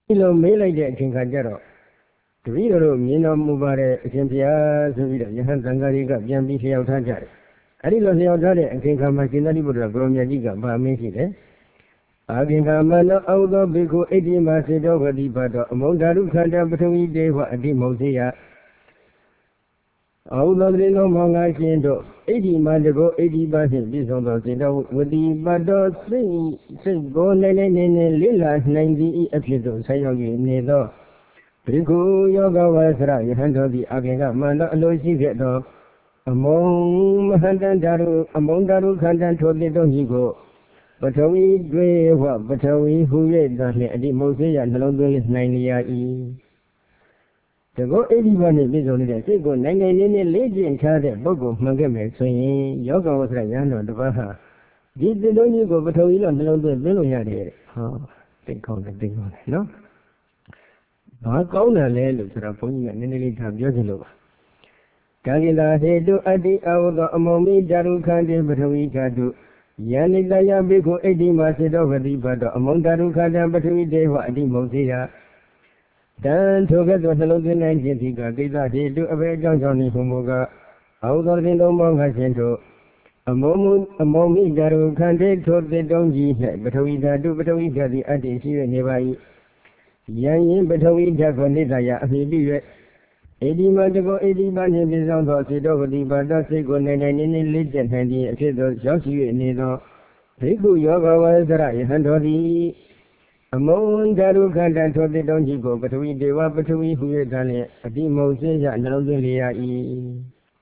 lo me like the king Kajaro. The reader, Mino Mubare, Simpia, Suvida, Yahan Tangariga, Yambi of Tajar. I did not know and came from my Kinadi Buddha, Gromia Diga, Bamisi. I can come out of Bico 80 masses over the butter, among Daru Kanda, but we day what a demosia. Although they no longer can do 80 months ago, 80 buses, this on the with the butter, say, go, Lila, 90 episodes, say, neither. Riku Yoga was right, handle the Aganga, Manda, Loisi Veto. Among Daru Kanda told the Donjigo. But we do what, but we who read that the Mosia and the London is 90 years. To go 81 is only the single 90 lady and child at Bogo, Montgomery, saying Yoga was like Yano, the Baha. Did the Donjigo, but we don't know the Villoyade. Oh, think on the big one, no? I call a land to the point and nearly have Joselo. Kagila said to Adi Aoga among me, Daru Kandi, but we can do. Yanidaya Biko 80 masses over the butter among Daru Kanda, but we day what the Mosia. Then together with the London 19th, Gagila said to a very Johnny Humoga, out of the Lomonga Centro. Among me, Daru Kandi told the Donji, but we do, but we got the Adi nearby. Yang between Japanese, maybe 80 months ago, 80 months is on the city over the Badasigo, and legend, and the Akido Joshi, and Nido. Riku Yoga was right, and the among Daru Kanda told the Donjigo, but we do what we who is done it, a demosia and Lozulia.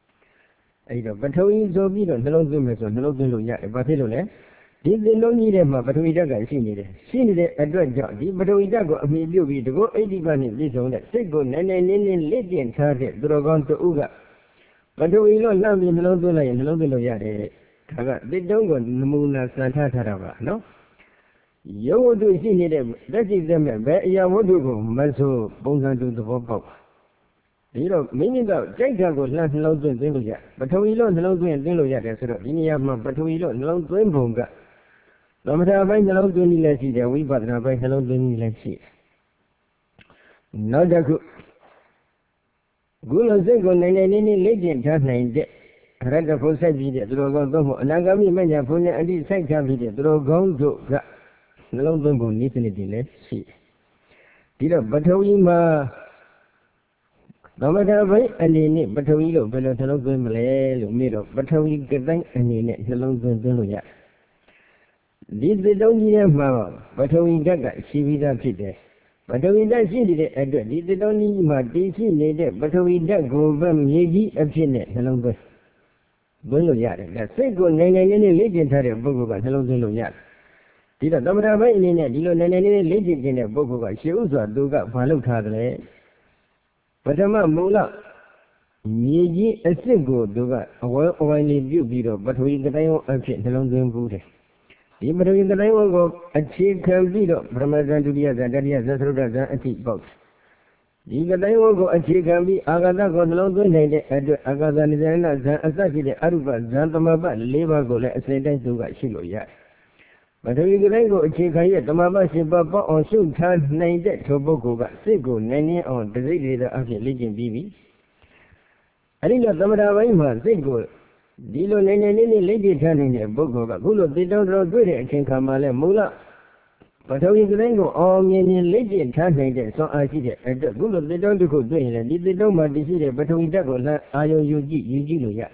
But we so be on the Lozumas on the Lozulia, but did they don't need them, but we dug and seen it. Seen it at Red Johnny, but we dug a maybe to go 80 months this on that sick one and lady and started Drogon to Uga. But we don't love in London and London Yade. They don't go to the moon as Santa Tarava, no? You want to see them, that is them, but you want to go, Maso, Bonga to the Bobo. You know, meaning that Jacob was not London Ziloya, but we don't London Ziloya, but we don't London Bonga. No matter how the London Lessy, we but not by the London Lessy. Not a good. Good as they go, any legend has named it. I read the full set video, Drogo, Nagami Mania Punya, and this second video, Drogo, the London Bone, Let's see. Did a Batawima. No matter why, and in it, but we look better to look in Malay, middle, but we get them and in it, the London Ziloya. Did they don't need a mama, but we got that, she was a pity. But we don't see it at the did they don't need my DC needed, but we don't go from Yagi a pinnet, hello, but Ziloya, that's a good name, any legend had a book about hello, Ziloya. Did a number of in it, you know, any legend in a book about shoes or do got follow Tadley. But a man, Mula, Yagi a single do got a well only view beetle, but we get a pin, hello, Ziloya. But in the name of a chief can be from a Zanduria, that he has a through a teeth box. In the name of a chief can be Agada got London and Agazan, Asaki, Aruba, Zantamaba, Levago, let's say that to Shilo yet. But we can go a chief here, Tamaba, Shibaba, or soon time named it to Boko, Sigo, Nani, or the leader of the Legion BB. I think that Tamada Sigo. Dilo Nene lady turning a book of a good, they don't know good at Kinkamala Mula. But how is the language all many lady turning it, so I see it. And the good, they don't do good doing it. Did they don't want to see it, but we double that IOUG,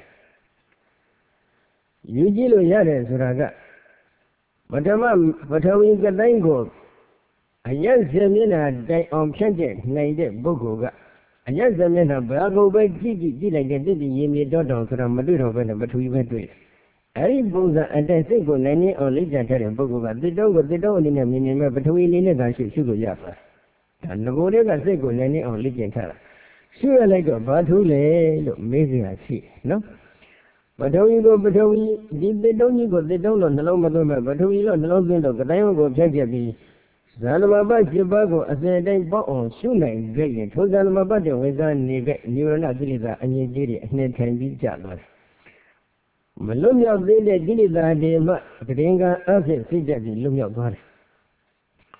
Ugilo Yada, Suraga. But how is the language? I just Semina die on Chanted, named Bogoga. And yes, the men of Brago by Gigi did like they did the Yemi Dodon from Maduro, but we went to it. I Boza and I think on any or later Bogo, but they don't in a minimum, but we need a sugar yapper. And the Bodega say on any or later. Sure, like a batule, look, amazing I see, no? But how you go, but how we did they don't you go, they don't on the Loma, but we don't know the time go check me. Zanamaba Jibago, as a day bought on Shunai, Dragon, told Zanamaba was on Nurana Gilida and Yiri, and it can be jealous. Malumia Gilida, the Ringa, as a figure, the Lumia God.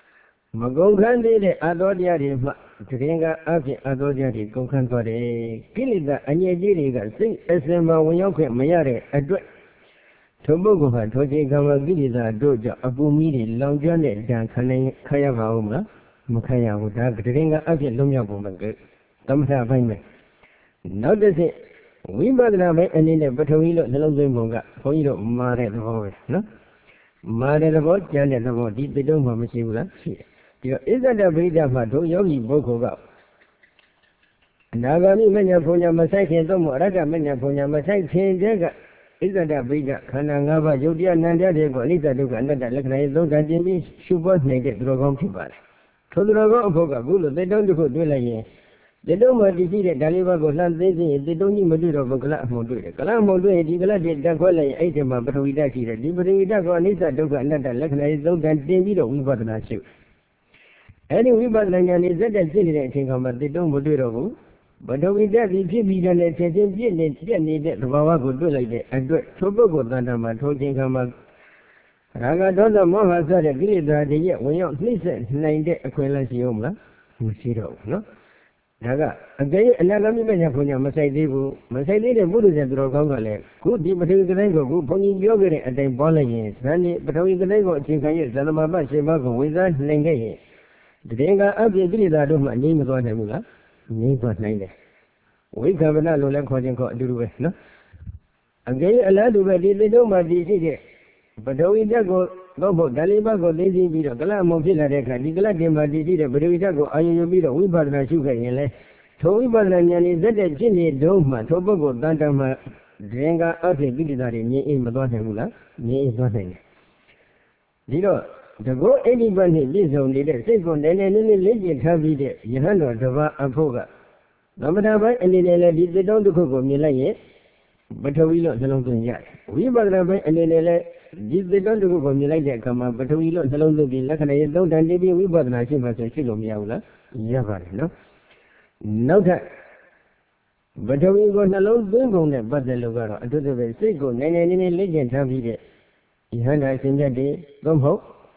မကုန်ခန်းသေးတဲ့အသောတရားတွေမှတရင်ကအဖြစ်အသောတရားတွေကုန်ခန်းသွားတယ်ကိလေသာအငြိကြီးတွေကစိတ်အစင်မှာဝင်ရောက်ခွင့်မရတဲ့အတွက်ထိုပုဂ္ဂိုလ်ဟာထိုချိန်ကမှကိလေသာတို့ကြောင့်အပူမီးတွေလောင်ကျွမ်းတဲ့ဒဏ်ခံရပါဦးမလားမခံရဘူးဒါတရင်ကအဖြစ်လုံးမြောက်ပုံပဲသမထပိုင်းပဲနောက်တစ်ဆင့်ဝိပဿနာပိုင်းအနေနဲ့ပထဝီလို့နှလုံးသွင်းပုံကဘုန်းကြီးတို့မာတဲ့သဘောပဲနော်မာတဲ့သဘောကျန်တဲ့သဘောဒီတိတုံးမှမရှိဘူးလားရှိတယ်ဒီတော့ဣဇဒပရိဒမှာတို့ယောဂီပုဂ္ဂိုလ်ကအနာဂါမိမညာဘုံညာမဆိုင်ခင်သို့မဟုတ်အရဟတမညာဘုံညာမဆိုင်ခင်တည်းကဣဇဒပရိဒခန္ဓာ၅ပါးယုတ်တရားနန္တရားတွေကိုအနိစ္စဒုက္ခအနတ္တလက္ခဏာရေးသုံးတန်တင်ပြီးရှုပွားနိုင်တဲ့သူတော်ကောင်းဖြစ်ပါတယ်ထိုသူတော်ကောင်းအဖို့ကအခုလိုတိတုံးတစ်ခုတွေ့လိုက်ရင်တိတုံးမှာတည်ရှိတဲ့ဓာလေးပါးကိုလှမ်းသိသိရင်တိတုံးကြီးမတွေ့တော့ဘူးကလအမှုန်တွေ့တယ်ကလအမှုန်တွေ့ရင်ဒီကလတွေတက်ခွဲလိုက်ရင်အဲ့ဒီမှာပထဝီဓာတ်ရှိတယ်ဒီပထဝီဓာတ်ကအနိစ္စဒုက္ခအနတ္တလက္ခဏာရေးသုံးတန်တင်ပြီးတော့ဝိပဿနာရှုအဲ့ဒီဝိပဿနာဉာဏ်နဲ့ဇက်တက်ဖြစ်နေတဲ့အချိန်ကမှတိတုံးမတွေ့တော့ဘူးပထဝီဓာတ်ဒီဖြစ်ပြီးတဲ့ချက်ချင်းပြည့်နေတဲ့သဘာဝကိုတွေ့လိုက်တဲ့အတွက်ထိုပုဂ္ဂိုလ်တဏ္ဍာမှာထိုချိန်ကမှရာဂဒေါသမောဟစတဲ့ကိလေသာတွေရဲ့ဝင်ရောက်နှိမ့်ဆက်နိုင်တဲ့အခွင့်အလမ်းရှိအောင်မလားမရှိတော့ဘူးနော်ဒါကအကယ်၍အနာဂတ်မြတ်ညာဘုံညာမဆိုင်သေးဘူးမဆိုင်သေးတဲ့ဘုရားရှင်သူတော်ကောင်းကလည်းခုဒီပထဝီကတိုင်းကိုခုဘုန်းကြီးပြောခဲ့တဲ့အတိုင်းပွားလိုက်ရင်ဇန်ဒီပထဝီကတိုင်းကိုအချိန်ခံရဇန်သမဘရှင်ဘကိုဝိဇ္ဇာနိုင်ခဲ့ရင်တည်ကအပြည့်ကိလေသာတို့မှငြိမ့်မသွားနိုင်ဘူးလားငြိမ့်သွားနိုင်တယ်ဝိက္ခဗနလို့လည်းခေါ်ခြင်းခေါ်အတူတူပဲနော်အကယ်၍အလားတူပဲဒီတိတို့မှဒီရှိတဲ့ပထဝီဓာတ်ကိုတော့ဖို့ဓာလေးပါးကိုသိသိပြီးတော့ကလအမုံဖြစ်လာတဲ့အခါဒီကလတင်မှာတည်ရှိတဲ့ပထဝီဓာတ်ကိုအာရုံယူပြီးတော့ဝိပဿနာရှုခဲ့ရင်လေထိုဝိပဿနာဉာဏ်နဲ့ဇက်တဲ့ဖြစ်နေတော့မှထိုပုဂ္ဂိုလ်တန်တမှာဒင်္ဂအဖြစ်ကိလေသာတွေငြိမ်းအေးမသွားနိုင်ဘူးလားငြိမ်းအေးသွားနိုင်တယ်ဒီတော့တကောအိဋ္ဌိပတ်နဲ့ပြည့်စုံနေတဲ့စိတ်ကိုနည်းနည်းလေးကျင့်ထားပြီးတဲ့ယဟန်တော်တစ်ပါးအဖို့ကသမထပိုင်းအနေနဲ့လည်းဒီတိတုံးတစ်ခုကိုမြင်လိုက်ရင်ပထဝီလို့နှလုံးသွင်းရတယ်ဝိပဿနာပိုင်းအနေနဲ့လည်းဒီတိတုံးတစ်ခုကိုမြင်လိုက်တဲ့အခါမှာပထဝီလို့နှလုံးသွင်းပြီးလက္ခဏာရေးသုံးတန်တည်ပြီးဝိပဿနာရှိမှဆိုရှိလို့မရဘူးလားရပါတယ်နော်နောက်ထပ်ပထဝီကိုနှလုံးသွင်းပုံနဲ့ပတ်သက်လို့ကတော့အတူတူပဲစိတ်ကိုနည်းနည်းလေ့ကျင့်ထားပြီးတဲ့ယဟန္တာအရှင်မြတ်တွေသို့မဟုတ်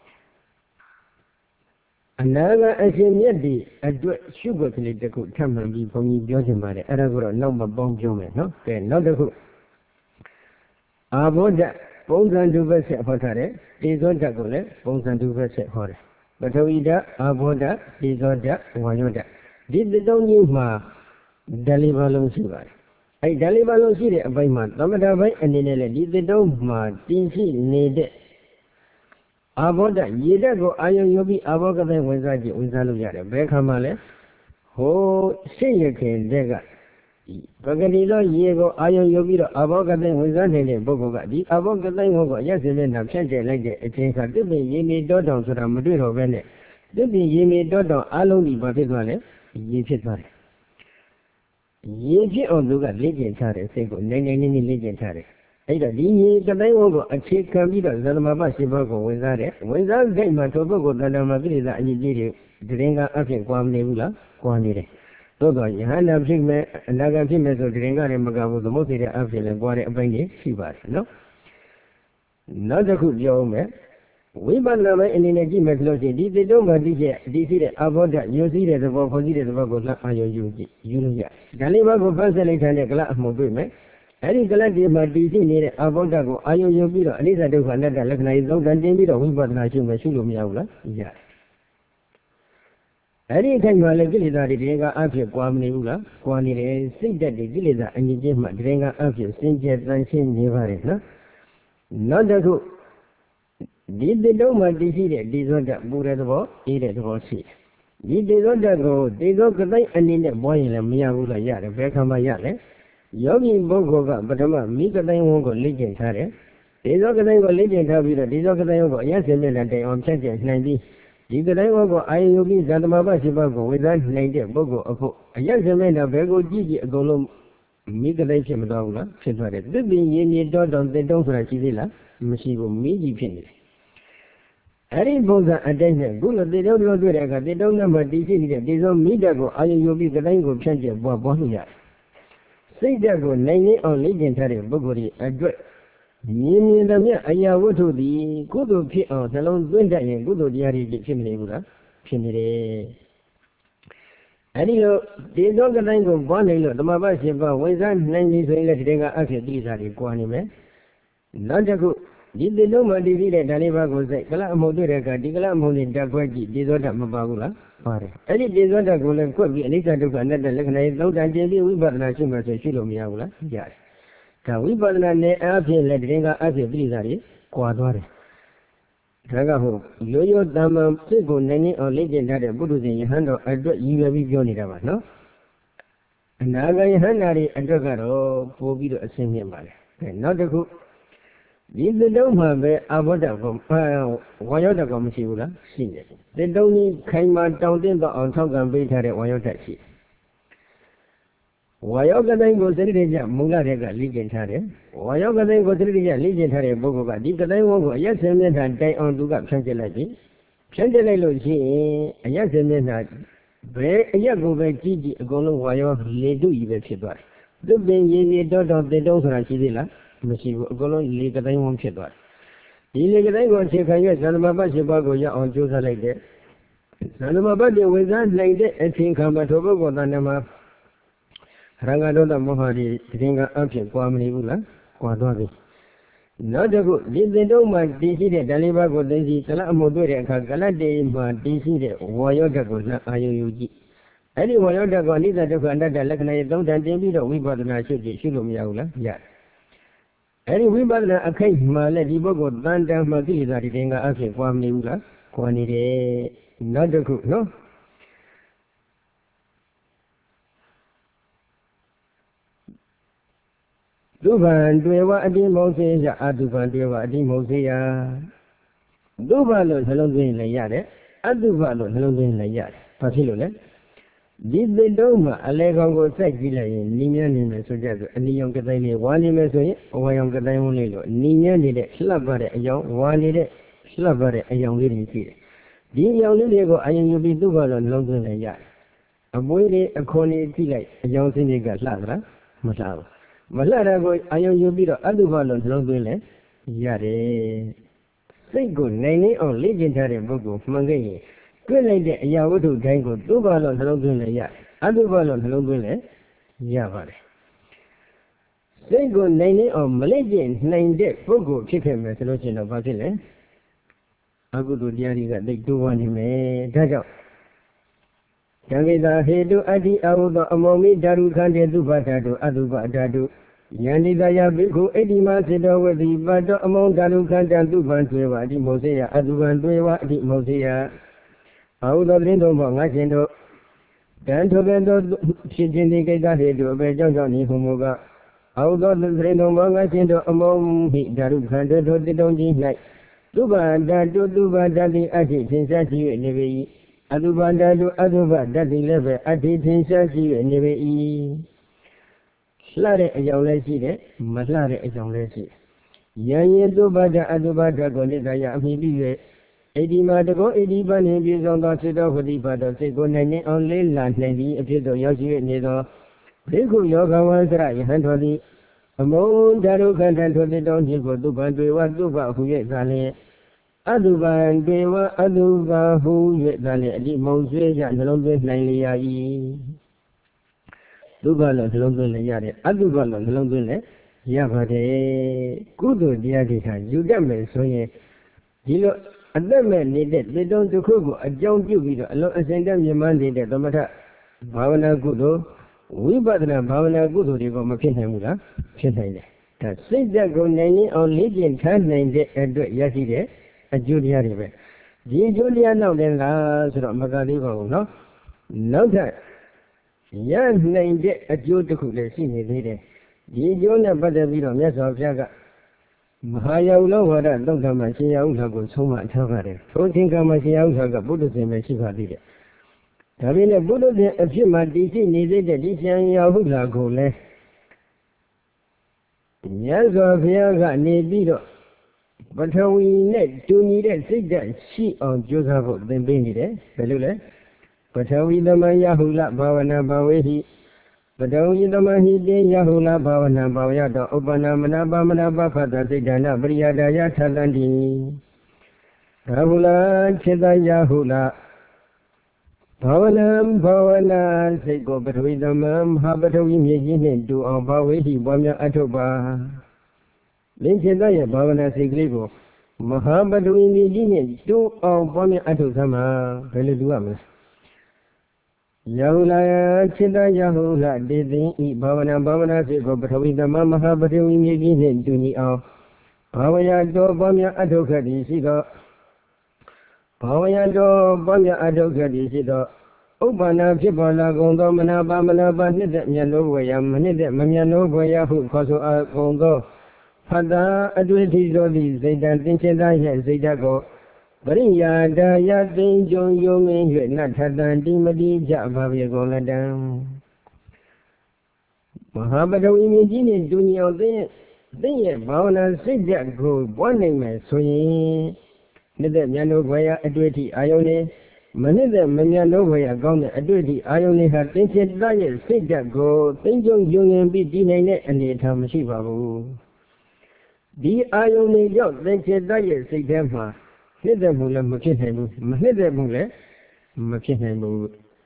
အနာဂတ်အရှင်မြတ်တွေအတွက်ရှုပ်ွက်ကလေးတစ်ခုထပ်မှန်ပြီးဘုန်းကြီးပြောချင်ပါတယ်အဲ့ဒါကိုတော့နောက်မှပေါင်းပြောမယ်နော်ကဲနောက်တစ်ခုအာဘောဓပုံစံတူပဲဆက်ဟောထားတယ်တေဇောဓာတ်ကိုလည်းပုံစံတူပဲဆက်ဟောတယ်ပထဝီဓာတ်အာဘောဓာတ်တေဇောဓာတ်ဝါယောဓာတ်ဒီသုံးမျိုးမှာဓာတ်လေးပါလုံးရှိပါတယ်အဲ့ဓာတ်လေးပါလုံးရှိတဲ့အပိုင်းမှာသမထပိုင်းအနေနဲ့လည်းဒီသုံးမှာတင်ရှိနေတဲ့အာဘောဓရေဓာတ်ကိုအာယုံယူပြီးအာဘောကတဲ့ဝင်စားကြည့်ဝင်စားလို့ရတယ်ဘယ်ခါမှလဲဟိုစိတ်ရခင်တဲ့ကပဂတိသောရေကိုအာယုံယူပြီးတော့အာဘောကတဲ့ဝင်စားနေတဲ့ပုဂ္ဂိုလ်ကဒီအာဘောကတဲ့ကိုရက်စင်မျက်နှာဖြန့်ကျက်လိုက်တဲ့အချိန်ခါတစ်ပင်ရေမီတောတောင်ဆိုတာမတွေ့တော့ဘဲနဲ့တစ်ပင်ရေမီတောတောင်အလုံးကြီးဘာဖြစ်သွားလဲရေဖြစ်သွားတယ်ရေဖြစ်အောင်သူကလေ့ကျင့်ထားတယ်စိတ်ကိုနိုင်လေးလေ့ကျင့်ထားတယ်အဲ့တော့ဒီရေကတိုင်းဝုန်းကိုအခြေခံပြီးတော့ဇသမဘရှင်ဘကိုဝင်စားတယ်ဝင်စားတဲ့မှာထိုပုဂ္ဂိုလ်တဏ္ဍာမှာကိလေသာအညီကြီးတွေတရင်ကအဖြစ်ကွာမနေဘူးလားကွာနေတယ်သို့တော့ယဟန္တာဖြစ်မဲ့အနာဂတ်ဖြစ်မဲ့ဆိုတရင်ကလည်းမကဘူးသမုတ်စီတဲ့အဖြစ်လည်းကွာတဲ့အပိုင်းကြီးရှိပါတယ်နော်နောက်တစ်ခုပြောမယ်ဝိပဿနာပိုင်းအနေနဲ့ကြည့်မယ်ဆိုလို့ရှိရင်ဒီတိတုံးမှာဒီရှိတဲ့အဘောဓညွှန်စည်းတဲ့သဘောဖွင့်စည်းတဲ့သဘောကိုလက်အာရုံယူကြည့်ယူလို့ရဒါလေးပါးကိုဖတ်ဆက်လိုက်တဲ့ကလအမှုတွေ့မယ်အဲ့ဒီကလတ်ဒီမှာတည်ရှိနေတဲ့အဘောဓကိုအာယုံယူပြီးတော့အနိစ္စဒုက္ခအနတ္တလက္ခဏာကြီးသုံးတန်တင်ပြီးတော့ဝိပဿနာရှုမယ်ရှုလို့မရဘူးလားရတယ်အဲ့ဒီအခိုက်မှာလည်းကိလေသာတွေတရင်ကအဖြစ်ကွာမနေဘူးလားကွာနေတယ်စိတ်ဓာတ်တွေကိလေသာအငြိချင်းမှတရင်ကအဖြစ်စင်ကြယ်တန်ရှင်းနေပါတယ်နော်နောက်တစ်ခုဒီတိတုံးမှာတည်ရှိတဲ့ဒီဇောဓာတ်ပူတဲ့သဘောအေးတဲ့သဘောရှိတယ်ဒီတေဇောဓာတ်ကိုတေဇောကတိုင်းအနေနဲ့ပွားရင်လည်းမရဘူးလားရတယ်ဘယ်ခါမှရလဲယောဂီပုဂ္ဂိုလ်ကပထမမိကတိုင်းဝန်းကိုလေ့ကျင့်ထားတယ်တေဇောကတိုင်းကိုလေ့ကျင့်ထားပြီးတော့တေဇောကတိုင်းဝန်းကိုအရစင်နဲ့တိုင်အောင်ဖြတ်ကျက်နိုင်ပြီးဒီကတိုင်းဝန်းကိုအာယုပိဇာတမဘရှိဘကိုဝေသားနိုင်တဲ့ပုဂ္ဂိုလ်အဖို့အရစင်နဲ့ဘယ်ကိုကြည့်ကြည့်အကုန်လုံးမိကတိုင်းဖြစ်မသွားဘူးလားဖြစ်သွားတယ်သစ်ပင်ရင်းမြစ်တော်တော်တင်တုံးဆိုတာရှိသေးလားမရှိဘူးမိကြီးဖြစ်နေတယ်အဲ့ဒီပုံစံအတိုင်းနဲ့ခုလိုတေတုံးတို့တွေ့တဲ့အခါတေတုံးနဲ့မှတည်ရှိနေတဲ့တေဇောမိဓာတ်ကိုအာယုယူပြီးကတိုင်းကိုဖြန့်ကျက်ပွားလို့ရတယ်စိတ်ဓာတ်ကိုနိုင်နေအောင်လေ့ကျင့်ထားတဲ့ပုဂ္ဂိုလ်ရဲ့အတွက်မြင်သမျှအရာဝတ္ထုသည်ကုသိုလ်ဖြစ်အောင်နှလုံးသွင်းတတ်ရင်ကုသိုလ်တရားတွေဖြစ်မနေဘူးလားဖြစ်နေတယ်အဲဒီလိုဒီသောကတိုင်းကိုပွားနေလို့ဓမ္မပရှင်ပါဝင်စားနိုင်ပြီဆိုရင်လည်းဒီတဲကအဖြစ်တိစားတွေကွာနေမယ်နောက်တစ်ခုဒီသင်တို့မှတည်ပြီးတဲ့ဓာလေးပါးကိုစိတ်ကလအမှုတွေ့တဲ့အခါဒီကလအမှုနဲ့တက်ခွဲကြည့်ပြေသောဓာတ်မပါဘူးလားပါတယ်အဲ့ဒီပြေသောဓာတ်ကိုလည်းကွက်ပြီးအနိစ္စဒုက္ခအနတ္တလက္ခဏာရေးသုံးတန်ပြင်ပြီးဝိပဿနာရှုမှဆိုရှုလို့မရဘူးလားရတယ်ဒါဝိပဿနာနဲ့အဖြစ်လည်းဒီကအဖြစ်တိစားတွေကွာသွားတယ်ဒါကဟုတ်ရိုးရိုးတမ္ပံစိတ်ကိုနိုင်နေအောင်လေ့ကျင့်ထားတဲ့ပုထုဇဉ်ယဟန်တော်အတွက်ရည်ရွယ်ပြီးပြောနေတာပါနော်အနာဂတ်ယဟန်နာတွေအတွက်ကတော့ပို့ပြီးတော့အဆင်မြင့်ပါလေနောက်တစ်ခုဒီသစ်တုံးမှာပဲအဘောဓကောဝါယောဓကောမရှိဘူးလားရှိတယ်သစ်တုံးကြီးခိုင်မာတောင့်တင်းတော့အောင်ထောက်ကံပေးထားတဲ့ဝါယောဓရှိဝါယောကတိုင်းကိုစရိတိကျမူလတဲ့ကလေ့ကျင့်ထားတယ်ဝါယောကတိုင်းကိုစရိတိကျလေ့ကျင့်ထားတဲ့ပုဂ္ဂိုလ်ကဒီကတိုင်းဝန်းကိုအရက်စင်မျက်နှာတိုင်အောင်သူကဖြန့်ကျက်လိုက်ပြီဖြန့်ကျက်လိုက်လို့ရှိရင်အရက်စင်မျက်နှာဘယ်အရက်ကိုပဲကြည့်ကြည့်အကုန်လုံးဝါယောလေတုကြီးပဲဖြစ်သွားတယ်သူပင်ရည်ရည်တော်တော်သစ်တုံးဆိုတာရှိသေးလားမရှိဘူးအကုန်လုံးလေကတိုင်းဝန်းဖြစ်သွားတယ်ဒီလေကတိုင်းကိုအခြေခံရဇန္နမပတ်ရှိပါကိုရအောင်ကြိုးစားလိုက်တဲ့ဇန္နမပတ်တွေဝေစားနိုင်တဲ့အချိန်ခါမှာထိုပုဂ္ဂိုလ်တဏ္ဍမှာရံဃဒေါသမောဟတွေဒီင်ကအဖြစ်ကွာမနေဘူးလားကွာသွားပြီနောက်တစ်ခုဒီသင်တုံးမှာတည်ရှိတဲ့ဓာလေးပါးကိုသိသိကလအမှုတွေ့တဲ့အခါကလတ်တေမှာတည်ရှိတဲ့ဝါယောဓာတ်ကိုလက်အာယုယူကြည့်အဲ့ဒီဝါယောဓာတ်ကိုအနိစ္စဒုက္ခအနတ္တလက္ခဏာရေးသုံးတန်တင်ပြီးတော့ဝိပဿနာရှုကြည့်ရှုလို့မရဘူးလားရတယ်အဲ့ဒီဝိပဿနာအခိုက်မှာလည်းဒီပုဂ္ဂိုလ်တန်တန်မှကိလေသာတွေတင်ကအဖြစ်ကွာမနေဘူးလားကွာနေတယ်နောက်တစ်ခုနော်ဒုဗ္ဗံတွေ့ဝအတိမုံစေယအတုဗံတွေ့ဝအတိမုံစေယဒုဗ္ဗလို့နှလုံးသွင်းလည်းရတယ်အတုဗလို့နှလုံးသွင်းလည်းရတယ်ဘာဖြစ်လို့လဲဒီသစ်တုံးမှာအလဲကောင်ကိုစိုက်ကြည့်လိုက်ရင်နီးမြန်းနေမယ်ဆိုကြဆိုအနီရောင်ကတိုင်းလေးဝါနေမယ်ဆိုရင်အဝါရောင်ကတိုင်းဝန်းလေးလို့နီးမြန်းနေတဲ့လှပ်ပါတဲ့အယောင်ဝါနေတဲ့လှပ်ပါတဲ့အယောင်လေးတွေရှိတယ်ဒီအယောင်လေးတွေကိုအရင်ယူပြီးဒုဗ္ဗလို့နှလုံးသွင်းလည်းရတယ်အပွေးတွေအခွန်တွေကြည့်လိုက်အယောင်စင်းတွေကလှသလားမလှဘူးမလှတဲ့ကိုအာယုံယူပြီးတော့အတုပလို့နှလုံးသွင်းလဲရတယ်စိတ်ကိုနိုင်နေအောင်လေ့ကျင့်ထားတဲ့ပုဂ္ဂိုလ်မှန်ခဲ့ရင်တွေ့လိုက်တဲ့အရာဝတ္ထုတိုင်းကိုသုဘလို့နှလုံးသွင်းလဲရအတုပလို့နှလုံးသွင်းလဲရပါတယ်စိတ်ကိုနိုင်နေအောင်မလေ့ကျင့်နိုင်တဲ့ပုဂ္ဂိုလ်ဖြစ်ခဲ့မယ်ဆိုလို့ရှိရင်တော့ဘာဖြစ်လဲအကုသိုလ်တရားတွေကသိတိုးဝါနေမယ်ဒါကြောင့်ယံကိတာဟေတုအတ္တိအဟုသောအမောမိဓာတုခန္တေသုဘဓာတုအတုပဓာတုယန္တိတယဘိက္ခုဣတိမစေတောဝတိပတ္တောအမောဓာတုခန္တံသုဘံတွေ့ဝအတိမောစေယအတုပံတွေ့ဝအတိမောစေယအဟုသောသတင်းတော်ငါရှင်တို့တန်ထိုကဲ့သို့ဖြစ်ခြင်းဒီကိတာဟေတုအပေကြောင့်နေဟုမူကအဟုသောသတင်းတော်ငါရှင်တို့အမောမိဓာတုခန္တေတို့တိတုံကြီး၌သုဘဓာတုသုဘဓာတိအတ္တိသင်္ရှားရှိ၍နေပေ၏အတုပဓာတုအတုပဓာတိလည်းပဲအတ္တိသင်္ရှားရှိ၍နေပေ၏လှတဲ့အကြောင်းလည်းရှိတယ်မလှတဲ့အကြောင်းလည်းရှိယံယေတုပဓာအတုပဓာကိုနိဒာယအမိပြီး၍ဣတိမာတကောဣတိပနှင့်ပြည့်စုံသောစေတောဝတိပါတော်စိတ်ကိုနိုင်နေအောင်လေးလာနိုင်ပြီးအဖြစ်သို့ရောက်ရှိနေသောဘိက္ခုယောဂဝံစရယဟန်တော်သည်အမုံဓာတုခန္ဓာထိုတိတောင်းခြင်းကိုသူပံတွေ့ဝသူပဟု၍သာလျှင်အတုပံတေဝအတုပဟု၍သာလျှင်အတိမုံဆွေးရနှလုံးသွင်းနိုင်လျာ၏ဒုက္ခလို့နှလုံးသွင်းလည်းရတယ်အတုပလို့နှလုံးသွင်းလည်းရပါတယ်ကုသိုလ်တရားတွေဟာယူတတ်မယ်ဆိုရင်ဒီလိုအသက်မဲ့နေတဲ့တေတုံတစ်ခုကိုအကြောင်းပြုပြီးတော့အလုံးအစင်တက်မြင်မှန်းနေတဲ့သမထဘာဝနာကုသိုလ်ဝိပဿနာဘာဝနာကုသိုလ်တွေကမဖြစ်နိုင်ဘူးလားဖြစ်နိုင်တယ်ဒါစိတ်ဓာတ်ကိုနိုင်ရင်အောင်လေ့ကျင့်ထားနိုင်တဲ့အတွက်ရရှိတဲ့အကျိုးတရားတွေပဲဒီအကျိုးတရားနောက်တယ်လားဆိုတော့မကသေးပါဘူးနော်နောက်ထပ်ရနိုင်တဲ့အကျိုးတစ်ခုလည်းရှိနေသေးတယ်ဒီအကျိုးနဲ့ပတ်သက်ပြီးတော့မြတ်စွာဘုရားကမဟာယဝလောဝါဒသုတ်တမှာရှင်ရဥထာကိုဆုံးမထားပါတယ်ထိုသင်္ကမှာရှင်ရဥထာကဘုဒ္ဓဆင်ပဲရှိပါသေးတယ်ဒါပေမဲ့ဘုဒ္ဓဆင်အဖြစ်မှတည်ရှိနေသေးတဲ့ဒီရှင်ရဥထာကိုလည်းမြတ်စွာဘုရားကနေပြီးတော့ပထဝီနဲ့တူညီတဲ့စိတ်ဓာတ်ရှိအောင်ကြိုးစားဖို့သင်ပေးနေတယ်ဘယ်လိုလဲပထဝီသမယဟုလဘာဝနာဘာဝေဟိပထဝီသမဟိတေယဟုလဘာဝနာဘာဝယတောဥပ္ပနာမနာပါမနာပဖတစိတ်ဓာနပရိယဒာယထတန္တိရာဟုလခြေတယဟုလဘာဝနာစိတ်ကိုပထဝီသမံမဟာပထဝီမြေကြီးနှင့်တူအောင်ဘာဝေတိပွားများအထုတ်ပါလင်းဖြစ်သောရဲ့ဘာဝနာစိတ်ကလေးကိုမဟာပထဝီမြေကြီးနှင့်တူအောင်ပွားများအထုတ်သမှာဘယ်လိုလုပ်ရမလဲယာဟုလာจิตယာဟုလာတေသိဤဘာဝနာစိတ်ကိုပထဝီသမံမဟာပထဝီမြေကြီးနှင့်တူညီအောင်ဘာဝရတော်ပွားများအထုတ်ခဲ့သည်ရှိသောဘာဝရတော်ပွားများအထုတ်ခဲ့သည်ရှိသောဥပ္ပန္နဖြစ်ပေါ်လာကုန်သောမနာပါနှစ်သက်မြတ်လို့ဝေယမနှစ်သက်မမြတ်လို့ဝေယဟုခေါ်ဆိုအပ်ကုန်သောဖတ်တာအတွေ့အထိသောသည့်စိတ်တန်သင်္ချင်သားရဲ့စိတ်ဓာတ်ကိုပရိယာဒာယသိဉ္ဇုံယုံငင်း၍နတ်ထတံတိမတိကြပါပြေကုန်လတံမဟာပထဝီမြေကြီးနှင့်တူညီအောင်သင်ရဲ့ဘာဝနာစိတ်ဓာတ်ကိုပွားနိုင်မယ်ဆိုရင်နှစ်သက်မြတ်လို့ဝေယအတွေ့အထိအာယုန်နဲ့မနစ်တဲ့မမြတ်လို့ဝေရကောင်းတဲ့အတွေ့အထိအာယုန်လေးဟာသင်္ချေတရဲ့စိတ်ဓာတ်ကိုသိဉ္ဇုံယုံငင်ပြီးတည်နိုင်တဲ့အနေအထားမရှိပါဘူးဒီအာယုန်လေးကြောင့်သင်္ချေတရဲ့စိတ်ထဲမှာနှစ်သက်မှုလည်းမဖြစ်နိုင်ဘူးမနှစ်သက်မှုလည်းမဖြစ်နိုင်ဘူး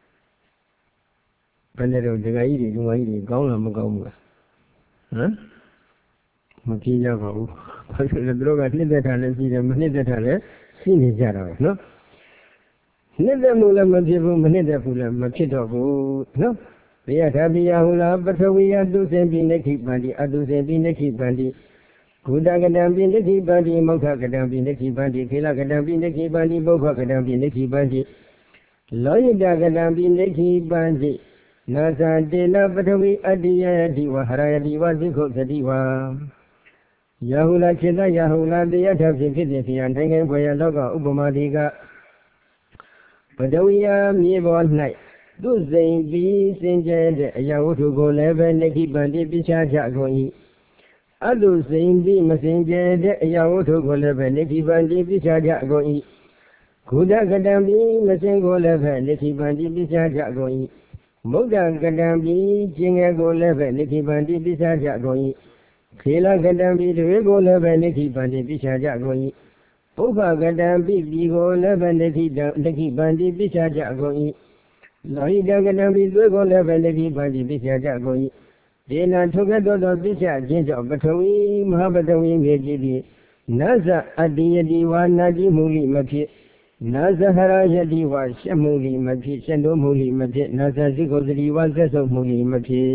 ဘယ်နဲ့တော့ဒကာကြီးတွေဒကာကြီးတွေကောင်းလားမကောင်းဘူးလားဟမ်မပြေကြပါဘူးဘာလို့လဲသူတို့ကနှစ်သက်တာလည်းရှိတယ်မနှစ်သက်တာလည်းရှိနေကြတာပဲနော်နှစ်သက်မှုလည်းမဖြစ်ဘူးမနှစ်သက်ဘူးလည်းမဖြစ်တော့ဘူးနော်ဘေယထာပိယဟုလားပထဝီယတုစေပိနိခိပန္တိအတုစေပိနိခိပန္တိဂုတကတံပိနိခိပန္တိမောက္ခကတံပိနိခိပန္တိခေလကတံပိနိခိပန္တိပုဗ္ဗကတံပိနိခိပန္တိလောယိတကတံပိနိခိပန္တိနာသတေနပထဝီအတ္တိယယတိဝဟရယတိဝဇိခုသတိဝယာဟုလားจิตယာဟုလားတရားထဖြင့်ဖြစ်စေဖြစ်ရန်ထိုင်ခိုင်းဖွယ်ရလောကဥပမာတိကပထဝီယမြေပေါ်၌သူစိန်ပြီးစင်ကြဲတဲ့အရာဝတ္ထုကိုလည်းပဲနိခိပန္တိပိခြားကြကုန်၏အတုစိန်ပြီးမစင်ကြဲတဲ့အရာဝတ္ထုကိုလည်းပဲနိခိပန္တိပိခြားကြကုန်၏ဂုဒကတံပြီးမစင်ကိုလည်းပဲနိခိပန္တိပိခြားကြကုန်၏မုဒ္ဒကတံပြီးကျင်ငယ်ကိုလည်းပဲနိခိပန္တိပိခြားကြကုန်၏ခေလကတံပြီးတွေကိုလည်းပဲနိခိပန္တိပိခြားကြကုန်၏ပုဗ္ဗကတံပိပိကိုလည်းပဲနိခိပန္တိပိခြားကြကုန်၏လောဟိတကတံပိသွေးကိုလည်းပဲနိခိပန္တိပိခြားကြကုန်၏ဒေနထုကဲ့သို့သောပိခြားခြင်းကြောင့်ပထဝီမဟာပထဝီမြေကြီးသည်နဇအတ္တိယတိဝါနာတိမူလိမဖြစ်နဇဟရယတိဝါရှက်မှုလိမဖြစ်ရှက်တို့မှုလိမဖြစ်နဇစိကုသတိဝါဆက်ဆုပ်မှုလိမဖြစ်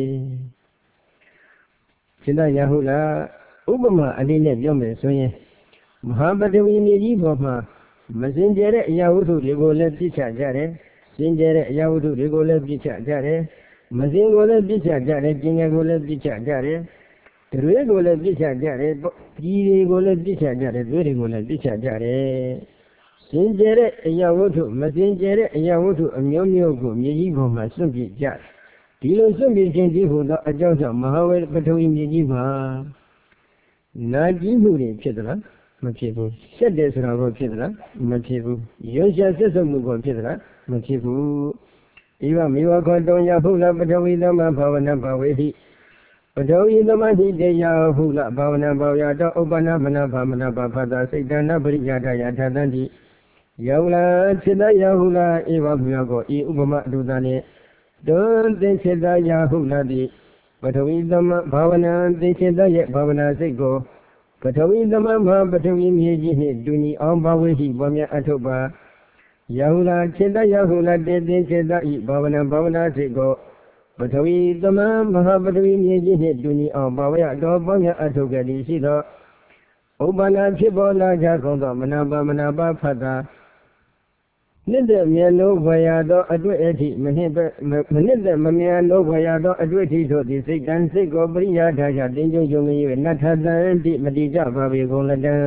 စိတ္တယဟုလားဥပမာအလေးနဲ့ပြောမယ်ဆိုရင်မဟာပထဝီမြေကြီးပေါ်မှာမစင်ကြဲတဲ့အရာဝတ္ထုတွေကိုလည်းပြစ်ချကြတယ်စင်ကြဲတဲ့အရာဝတ္ထုတွေကိုလည်းပြစ်ချကြတယ်မစင်ကိုလည်းပြစ်ချကြတယ်ကျင်ငယ်ကိုလည်းပြစ်ချကြတယ်တွေကိုလည်းပြစ်ချကြတယ်ပြည်တွေကိုလည်းပြစ်ချကြတယ်တွေကိုလည်းပြစ်ချကြတယ်စင်ကြဲတဲ့အရာဝတ္ထုမစင်ကြဲတဲ့အရာဝတ္ထုအမျိုးမျိုးကိုမြေကြီးပေါ်မှာစွန့်ပစ်ကြဒီလိုစွန့်ပစ်ခြင်းဒီဟူသောအကြောင်းကြောင့်မဟာပထဝီမြေကြီးမှာနာကြည့်မှုတွေဖြစ်သလားမဖြစ်ဘူးဆက်တယ်ဆိုတာကိုဖြစ်သလားမဖြစ်ဘူးရွှေရှာဆက်စုပ်မှုကိုဖြစ်သလားမဖြစ်ဘူးဒီကမေဝခောတောယဟုလပထဝီသမဘာဝနာဘဝေတိပထဝီသမတိတေယဟုလဘာဝနာဘောယတောဥပ္ပနာမနာဘာမနာဘာဖတာစိတ်တနာပရိယတယထာတန္တိယောလာစိတယဟုလဧဝမြောကိုဤဥပမအတုတနှင့်တွင်သင်္စေတယဟုလတိပထဝီသမဘာဝနာသင်္စေတရဲ့ဘာဝနာစိတ်ကိုပထဝီသမမပထဝီမြေကြီးနှင့်တူညီအောင်ဘာဝေရှိပွားများအထုပ်ပါယာဟုလာจิตယာဟုလာတေသင်္စေတဤဘာဝနာစိတ်ကိုပထဝီသမမဟာပထဝီမြေကြီးနှင့်တူညီအောင်ဘာဝရတော်ပွားများအထုပ်ကလေးရှိသောဥပ္ပန္နဖြစ်ပေါ်လာကြကုန်သောမနာပါဖတ်တာနှစ်သက်မြတ်လို့ဘွယ်ရသောအတွေ့အထိမနှစ်သက်မမြတ်လို့ဘွယ်ရသောအတွေ့အထိတို့သည်စိတ်တန်စိတ်ကိုပရိယာဒာယတင်းကျုံယုံ၍နတ်ထတံတိမတိကြပါပေကုန်လတံ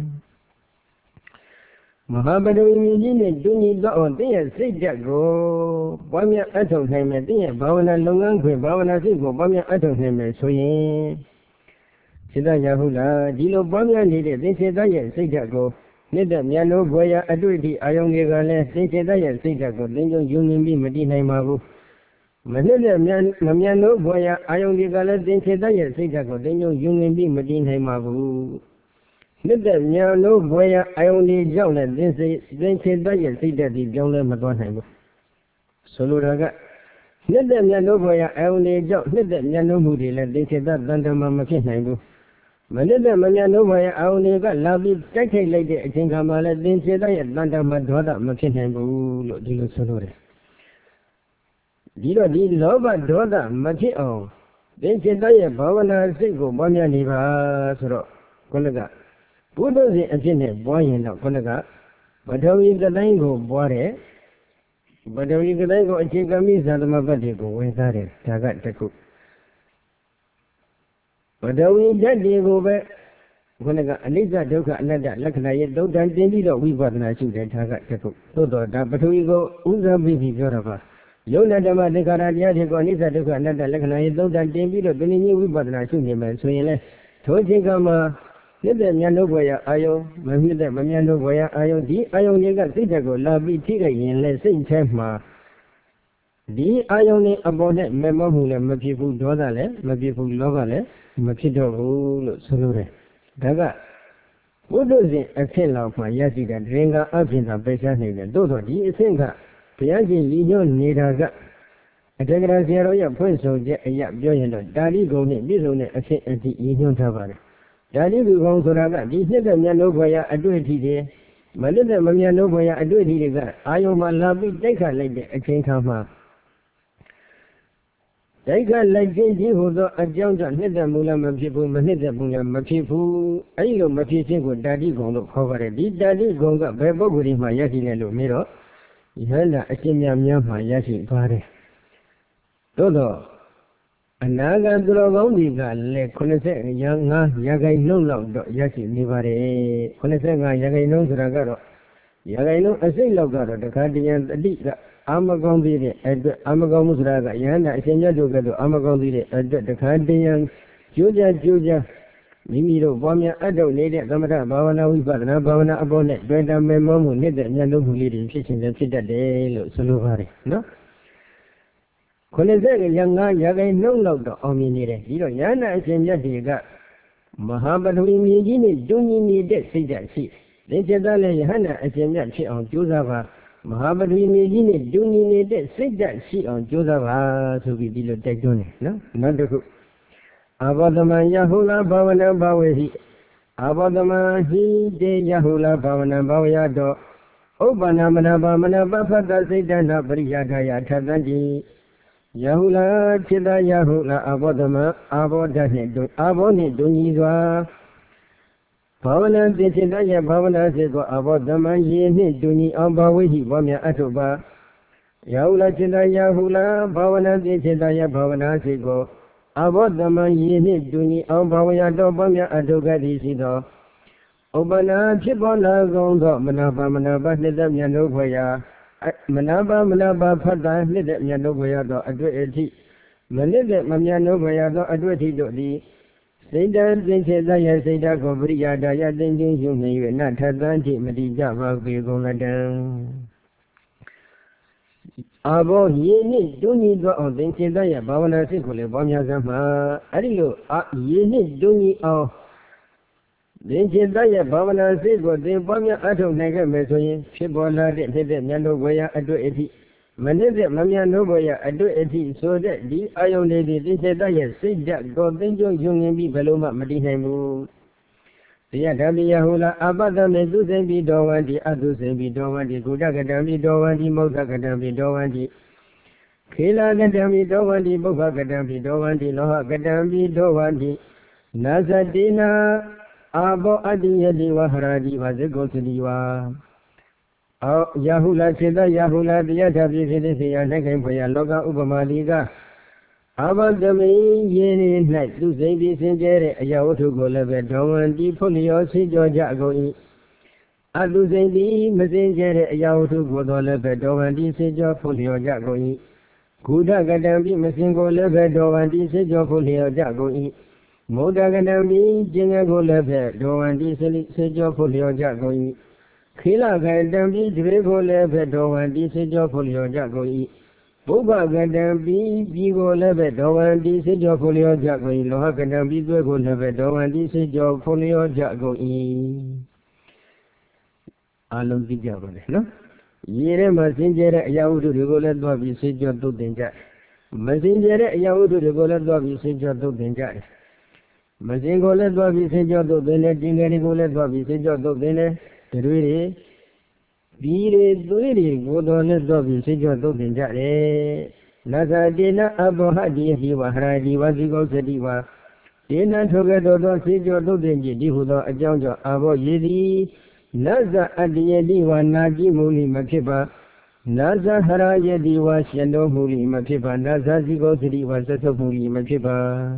မဟာပထဝီမြေကြီးနှင့်တူညီသောအောင်တင်းရဲ့စိတ်ဓာတ်ကိုပွားများအထောက်နိုင်မယ်တင်းရဲ့ဘာဝနာလုပ်ငန်းခွင်ဘာဝနာစိတ်ကိုပွားများအထောက်နိုင်မယ်ဆိုရင်စိတ္တရဟုလားဒီလိုပွားများနေတဲ့သင်္စေတရဲ့စိတ်ဓာတ်ကိုနှစ်သက်မြတ်လို့ဘွယ်ရအတွေ့အထိအာယုန်တွေကလည်းသင်္စေတရဲ့စိတ်ဓာတ်ကိုသင်္ကြုံယုံမြင်ပြီးမတည်နိုင်ပါဘူးမနှစ်သက်မြတ်လို့ဘွယ်ရအာယုန်တွေကလည်းသင်္စေတရဲ့စိတ်ဓာတ်ကိုသင်္ကြုံယုံမြင်ပြီးမတည်နိုင်ပါဘူးနှစ်သက်မြတ်လို့ဘွယ်ရအာယုန်တွေကြောင့်လည်းသင်္စေတရဲ့စိတ်ဓာတ်ဒီကြောင်းလည်းမသွားနိုင်ဘူး Soluraga, let them know where I only joke, let them know who they let they say that than the mamma can. But let them know where I only got lovely decade lady, I think I'm a let them say that than the madonna, Machin, Dilo Solore. Dilo di Loba Doda, Machio. Then say that Bavana Sigo, Bonya Niva, Soro, Konaga. Buddha and Jenny, boy in Konaga. But how is the lango, boy? But how is the lango, and take a miss out of my body go with that, Tagat Taku. But how is that day go back? Konaga, Alisa Doka, another, like I don't dance any of we got an issue that Tagat Taku. So, but who you go, Uza Bibi Yoraba. Yona Dama de Garadia, go Nisa Doka, another, like I don't dance any of the new we got an issue, so you let Tojigama. Let them know where Ayo, Mammy, the Mamano where Ayo, the Ione got Sitago, Labi Tiga in Let's say Temma. The Ione about that memo who let people Dodale, my people Lovale, Machido Solure. Daga. What does it a tell of my Yasi that Dringa up in the Bessan, Dodo, the Singa, Piaji Lino Nidaga. A Tegra Point so Yap Joyano, Daddy go in Bizone, a set at the Union Tavare. Daddy will go to that. This is the man over here. I do it here. My little man over here. I do it here. I owe my love. Take a lady. I can't come up. Take a lady who a Johnson hit the Mula Mapipu, Manita Mula Mapipu. I know Mapipu, Daddy going to cover it. Did Daddy go up very good in my Yaki and Lumiro? You heard that I came young, my Yaki party. Todo. Anaga Drogondiga, Le Conese, young Yagai no love, Yaki Nivare, Conesega, Yagai no Dragaro. Yagai no, a say Logaro, the Cardian, the Diga, Amagondi, Amagomusraga, Yana, Senya Dugado, Amagondi, the Cardian, Juja, Mimiro, Bomia, Ado, Lady, Gamata, Bavana, Vivana, Bavana, Abonet, Brenda Memo, Nida, Yano, who lead in fishing and fit a day, Soluvari, no? Conesega, young Yagai no love, Omini, Yana, Senya Diga, Mahabat, we need, doing it, say that she. They said that Hana, I said that she on Josava. Mahabat, we need, doing it, say that she on Josava, to be below Tekuni, no? Not the cook. About the man Yahula, Bavana, Bawi. About the man he did Yahula, Bavana, Bawiado. Obanamana, Bamana, Bafata, say that, Briagaya, Tazanji. Yahula, Chida Yahula, Abodama, Abodane, Aboni, Dunizwa. Pavana, Chida Pavana, Sego, Abodama, Yeni, Duni, Ambawi, Wamia Atoba. Yahula, Chida Yahula, Pavana, Chida Pavana, Sego. Abodama, Yeni, Duni, Ambawia, Dobamia, Atoga, Disido. Obana, Chibona, Gondo, Manaba, Manaba, Nidam Yanovaya. Manaba, Pada, Nidam Yanovaya, Adweti. Manida, Mamyanovaya, Adweti, Dodi. Say that they say that I say that Gobria, Daya, then you may not have done it, Medija, we go down. Abo, ye need, do need go, then say that Bavana Sikule, Bamia Zama, Adio, ye need, do need, oh. Then she died, Bavana said, what they Bamia out of Naga Mesoy, Shibola, Nano Goya, Ado Eti. Manette, Mamia Novoya, Ado Eti, so that the Iron Lady, they said, I said that God, then you young be Paloma, Madina Moon. The Adamia Hula, Abada Medusa be Dowan, the others be Dowan, the Gudagadami Dowan, the Mogagadami Dowan, the Kila Gadami Dowan, the Bogagadami Dowan, the Loha Gadami Dowan, the Nazadina. Abo Adi Waharadi was a go to Diwa. Yahula Chida Yahula, the Yatabi, and again for Yaloga Ubamaliga. About the main Yeni night, to say this in Jerry, Yahoto Golebe, Doman, the Poliosi, Georgia going. I do say the messenger, Yahoto Golebe, Doman, the Sejo Polio Jagoing. Kuda Gadambi, Messingo Lebe, Doman, the Sejo Polio Jagoing. Modagadami, Jingago Lebe, Doan di Sejo Polio Jagoi. Kila Gadambi, Drego Lebe, Doan di Sejo Polio Jagoi. Boba Gadambi, Bigo Lebe, Doan di Sejo Polio Jagoi. Loha Gadambi, Drego Lebe, Doan di Sejo Polio Jagoi. Alum di Jagoi, no? ရေထဲမှာစင်ကြဲတဲ့အရာဝတ္ထုတွေကိုလည်းသွားပြီးဆေးကြောသုတ်သင်ကြတယ်မစင်ကြဲတဲ့အရာဝတ္ထုတွေကိုလည်းသွားပြီးဆေးကြောသုတ်သင်ကြတယ်မစင်ကိုလည်းသွားပြီးဆေးကြောသုတ်သင်တယ်တင်ငယ်တွေကိုလည်းသွားပြီးဆေးကြောသုတ်သင်တယ်တွေတွေပြီးတွေသွေးတွေကိုတော့လည်းသွားပြီးဆေးကြောသုတ်သင်ကြတယ်နသတေနအဘောဟတိယိဝဟရတိဝစီကောသတိဝဒေနထိုကဲ့သို့သောဆေးကြောသုတ်သင်ခြင်းဒီဟုသောအကြောင်းကြောင့်အဘောရည်သည်နဇအတ္တယတိဝနာကြည့်မှုလိမဖြစ်ပါနာဇဟရယတိဝရှင်တော်မူလိမဖြစ်ပါနာဇစီကောသတိဝဆက်ဆုပ်မှုလိမဖြစ်ပါ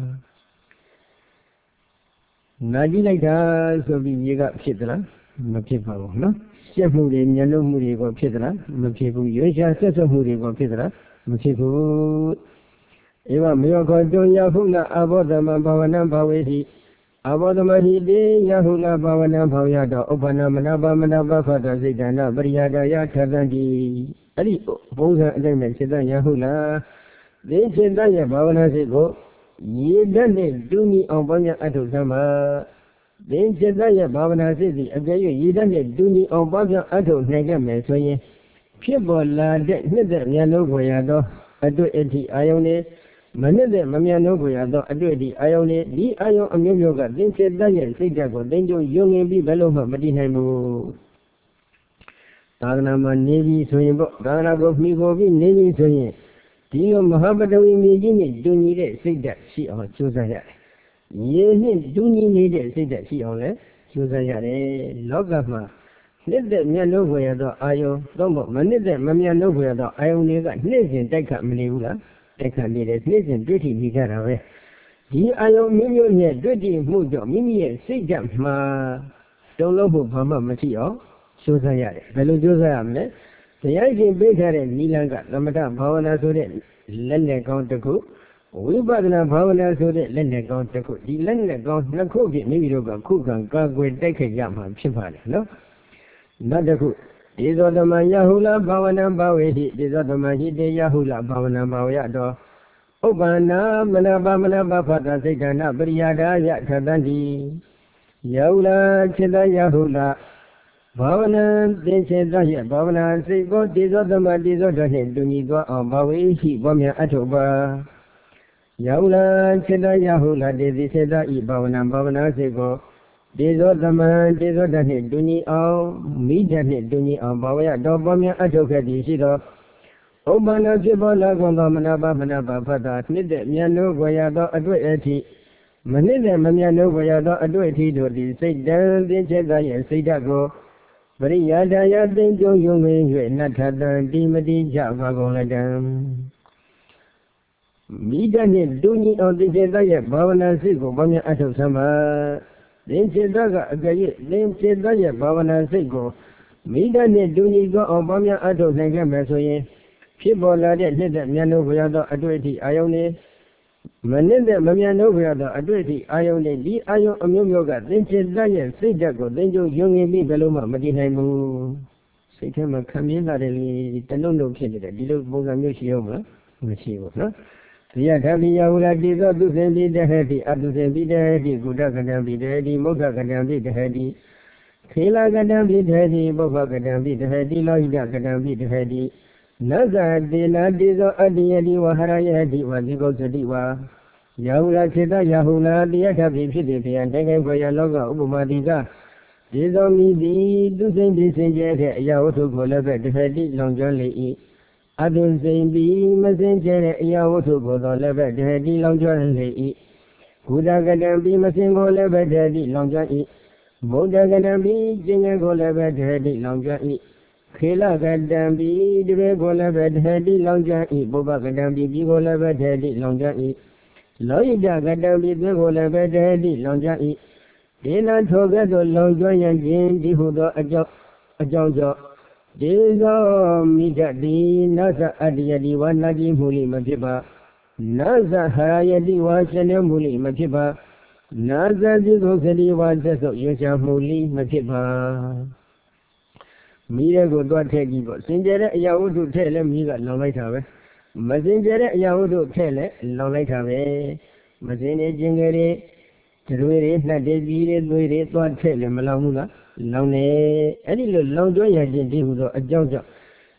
နာကြည့်လိုက်တာဆိုပြီးရေကဖြစ်သလားမဖြစ်ပါဘူးနော်ရှက်မှုတွေမျက်လုံးမှုတွေကိုဖြစ်သလားမဖြစ်ဘူးရွှေရှာဆက်ဆုပ်မှုတွေကိုဖြစ်သလားမဖြစ်ဘူးဧဝမေယောခောတုယဟုလအဘောဓမဘာဝနာဘာဝေဟိအဘောဓမဟိတေယဟုလဘာဝနာဘာဝယတောဥပ္ပနာမနာပမနာပဖတ်တော်စိတ်တနာပရိယာဒယထသန္တိအဲ့ဒီဘုံစံအတိုင်းနဲ့စိတ္တယဟုလဒီစိတ္တရဲ့ဘာဝနာစိတ်ကိုရေဓာတ်နဲ့တူညီအောင်ပေါင်းများအထုသမ်းပါဒီစိတ္တရဲ့ဘာဝနာစိတ်ဒီအပြည့်ရေဓာတ်နဲ့တူညီအောင်ပေါင်းများအထုနိုင်ခဲ့မယ်ဆိုရင်ဖြစ်ပေါ်လာတဲ့နှစ်သက်ဉာဏ်လုံးကိုရတော့အတွေ့အထိအာယုန်နဲ့မနှစ်သက်မမြတ်လို့ကိုရတော့အတွေ့အထိအာယုန်နဲ့ဒီအာယုန်အမျိုးမျိုးကသင်္ချေတတ်ရဲ့စိတ်ဓာတ်ကိုသင်္ကြုံယုံငင်ပြီးဘယ်လိုမှမတည်နိုင်ဘူးသာသနာမှာနေပြီးဆိုရင်ပေါ့သာသနာကိုမှီခိုပြီးနေပြီးဆိုရင်ဒီလိုမဟာပတဝီမြေကြီးနဲ့တူညီတဲ့စိတ်ဓာတ်ရှိအောင်ကြိုးစားရတယ်ရေနဲ့တူညီနေတဲ့စိတ်ဓာတ်ရှိအောင်လည်းကြိုးစားရတယ်လောကမှာနှစ်သက်မြတ်လို့ကိုရတော့အာယုန်တော့မနှစ်သက်မမြတ်လို့ကိုရတော့အာယုန်တွေကနှိမ့်စဉ်တိုက်ခတ်မနေဘူးလားတိုက်ခတ်နေတယ်နှိမ့်စဉ်တွေ့ထိနေကြတာပဲဒီအာယုန်မျိုးမျိုးနဲ့တွေ့ထိမှုကြောင့်မိမိရဲ့စိတ်ဓာတ်မှာတုံ့လုံးဖို့ဘာမှမရှိအောင်ကြိုးစားရတယ်ဘယ်လိုကြိုးစားရမလဲတရားရှင်ပေးထားတဲ့နိလန်ကသမထဘာဝနာဆိုတဲ့လက်နဲ့ကောင်းတစ်ခုဝိပဿနာဘာဝနာဆိုတဲ့လက်နဲ့ကောင်းတစ်ခုဒီလက်နဲ့ကောင်းနှစ်ခုဖြင့်မိမိတို့ကခုခံကာကွယ်တိုက်ခိုက်ရမှာဖြစ်ပါတယ်နော်နောက်တစ်ခုဒေဇောတမယဟုလဘာဝနာဘာဝေဟိဒေဇောတမဟိတေယဟုလဘာဝနာဘာဝယတောဥပ္ပန္နာမနာပမနာပဖတစိတ်တနာပရိယာဒာယထတန္တိယဟုလจิตယဟုလဘာဝနာသင်္ချေသရဲ့ဘာဝနာစိတ်ကိုဒေဇောတမဒေဇောတနှင့်တူညီသွားအောင်ဘာဝေဟိဘောမြအထုပါယဟုလจิตယဟုလဒေသိစေတဤဘာဝနာဘာဝနာစိတ်ကိုဒေဇောသမံဒေဇောတနှင့်တူညီအောင်မိဓာနှင့်တူညီအောင်ဘာဝရတော်ပေါ်များအထုတ်ခဲ့သည်ရှိသောဥပ္ပန္နဖြစ်ပေါ်လာကုန်သောမနာပါဖတ်တာနှစ်သက်မြတ်လို့ကိုရသောအတွေ့အထိမနှစ်သက်မမြတ်လို့ကိုရသောအတွေ့အထိတို့သည်စိတ်တံသင်္ချေသားရဲ့စိတ်ဓာတ်ကိုပရိယာဒာယသင်္ကြုံယုံငင်၍နတ္ထတံတိမတိကြပါကုန်လတံမိဓာနှင့်တူညီအောင်သင်္ချေသားရဲ့ဘာဝနာစိတ်ကိုဘာများအထုတ်ဆံပါသင်္ချေတကအကြိသင်္ချေတရဲ့ဘာဝနာစိတ်ကိုမိဓာနဲ့တူညီသောအောင်ပေါင်းများအထုတ်နိုင်ခဲ့မယ်ဆိုရင်ဖြစ်ပေါ်လာတဲ့နှစ်သက်မြန်လို့ဘုရားသောအတွေ့အထိအာယုန်နဲ့မနှစ်သက်မမြန်လို့ဘုရားသောအတွေ့အထိအာယုန်နဲ့ဒီအာယုန်အမျိုးမျိုးကသင်္ချေတရဲ့စိတ်ဓာတ်ကိုသင်္ကြုံယုံငင်ပြီးဘယ်လိုမှမတည်နိုင်ဘူးစိတ်ထဲမှာခံပြင်းလာတယ်လေတလုံးလုံးဖြစ်နေတယ်ဒီလိုပုံစံမျိုးရှိအောင်မလားမရှိဘူးနော်ယထပိယဟုလတိသောသူစဉ်ပိတဟတိအတုစဉ်ပိတဟတိကုဒကတံပိတဟတိမုဒ္ဒကတံပိတဟတိခေလကတံပိတဟတိပုဗ္ဗကတံပိတဟတိလောဟိတကတံပိတဟတိနသတေနာတိသောအတ္တယတိဝဟရယတိဝဇိကုသတိဝယဟုလစေတယဟုလတိယထပိဖြစ်သည်ဖြင့်တကယ်ဘယလောကဥပမာတိကဒီသောမိသည်သူစဉ်ပိစင်ကြဲတဲ့အရာဝတ္ထုကိုလည်းပဲတဟတိလောင်ကျွမ်းလေ၏အတုစိန်ပြီးမစင်ကြဲတဲ့အရာဝတ္ထုကိုတော့လည်းပဲတဟတိလောင်ကျွမ်းလေ၏ဘုဒ္ဓကတံပြီးမစင်ကိုလည်းပဲတဟတိလောင်ကျွမ်း၏ဗုဒ္ဓကတံပြီးကျင့်ငယ်ကိုလည်းပဲတဟတိလောင်ကျွမ်း၏ခေလကတံပြီးတပည့်ကိုလည်းပဲတဟတိလောင်ကျွမ်း၏ပုဗ္ဗကတံပြီးပြီးကိုလည်းပဲတဟတိလောင်ကျွမ်း၏လောဟိတကတံပြီးသွေးကိုလည်းပဲတဟတိလောင်ကျွမ်း၏ဒေနထိုကဲ့သို့လောင်ကျွမ်းရခြင်းဒီဟုသောအကြောင်းကြောင့်ဒေဇောမိဓတိနသအတ္တယတိဝနာတိမူလိမဖြစ်ပါနသဟရယတိဝရှင်နေမူလိမဖြစ်ပါနာဇတိကိုသတိဝသက်ဆုပ်ရွှေရှာမူလိမဖြစ်ပါမိရဲ့ကိုသွားထည့်ကြည့်ပေါ့စင်ကြဲတဲ့အရာဝတ္ထုထည့်လဲမိကလောင်လိုက်တာပဲမစင်ကြဲတဲ့အရာဝတ္ထုထည့်လဲလောင်လိုက်တာပဲမစင်နေခြင်းကလေးတွေနှက်တွေပြီးတွေသွေးတွေသွားထည့်လဲမလောင်ဘူးလားလောင်နေအဲ့ဒီလိုလောင်ကျွမ်းရခြင်းဒီဟုသောအကြောင်းကြောင့်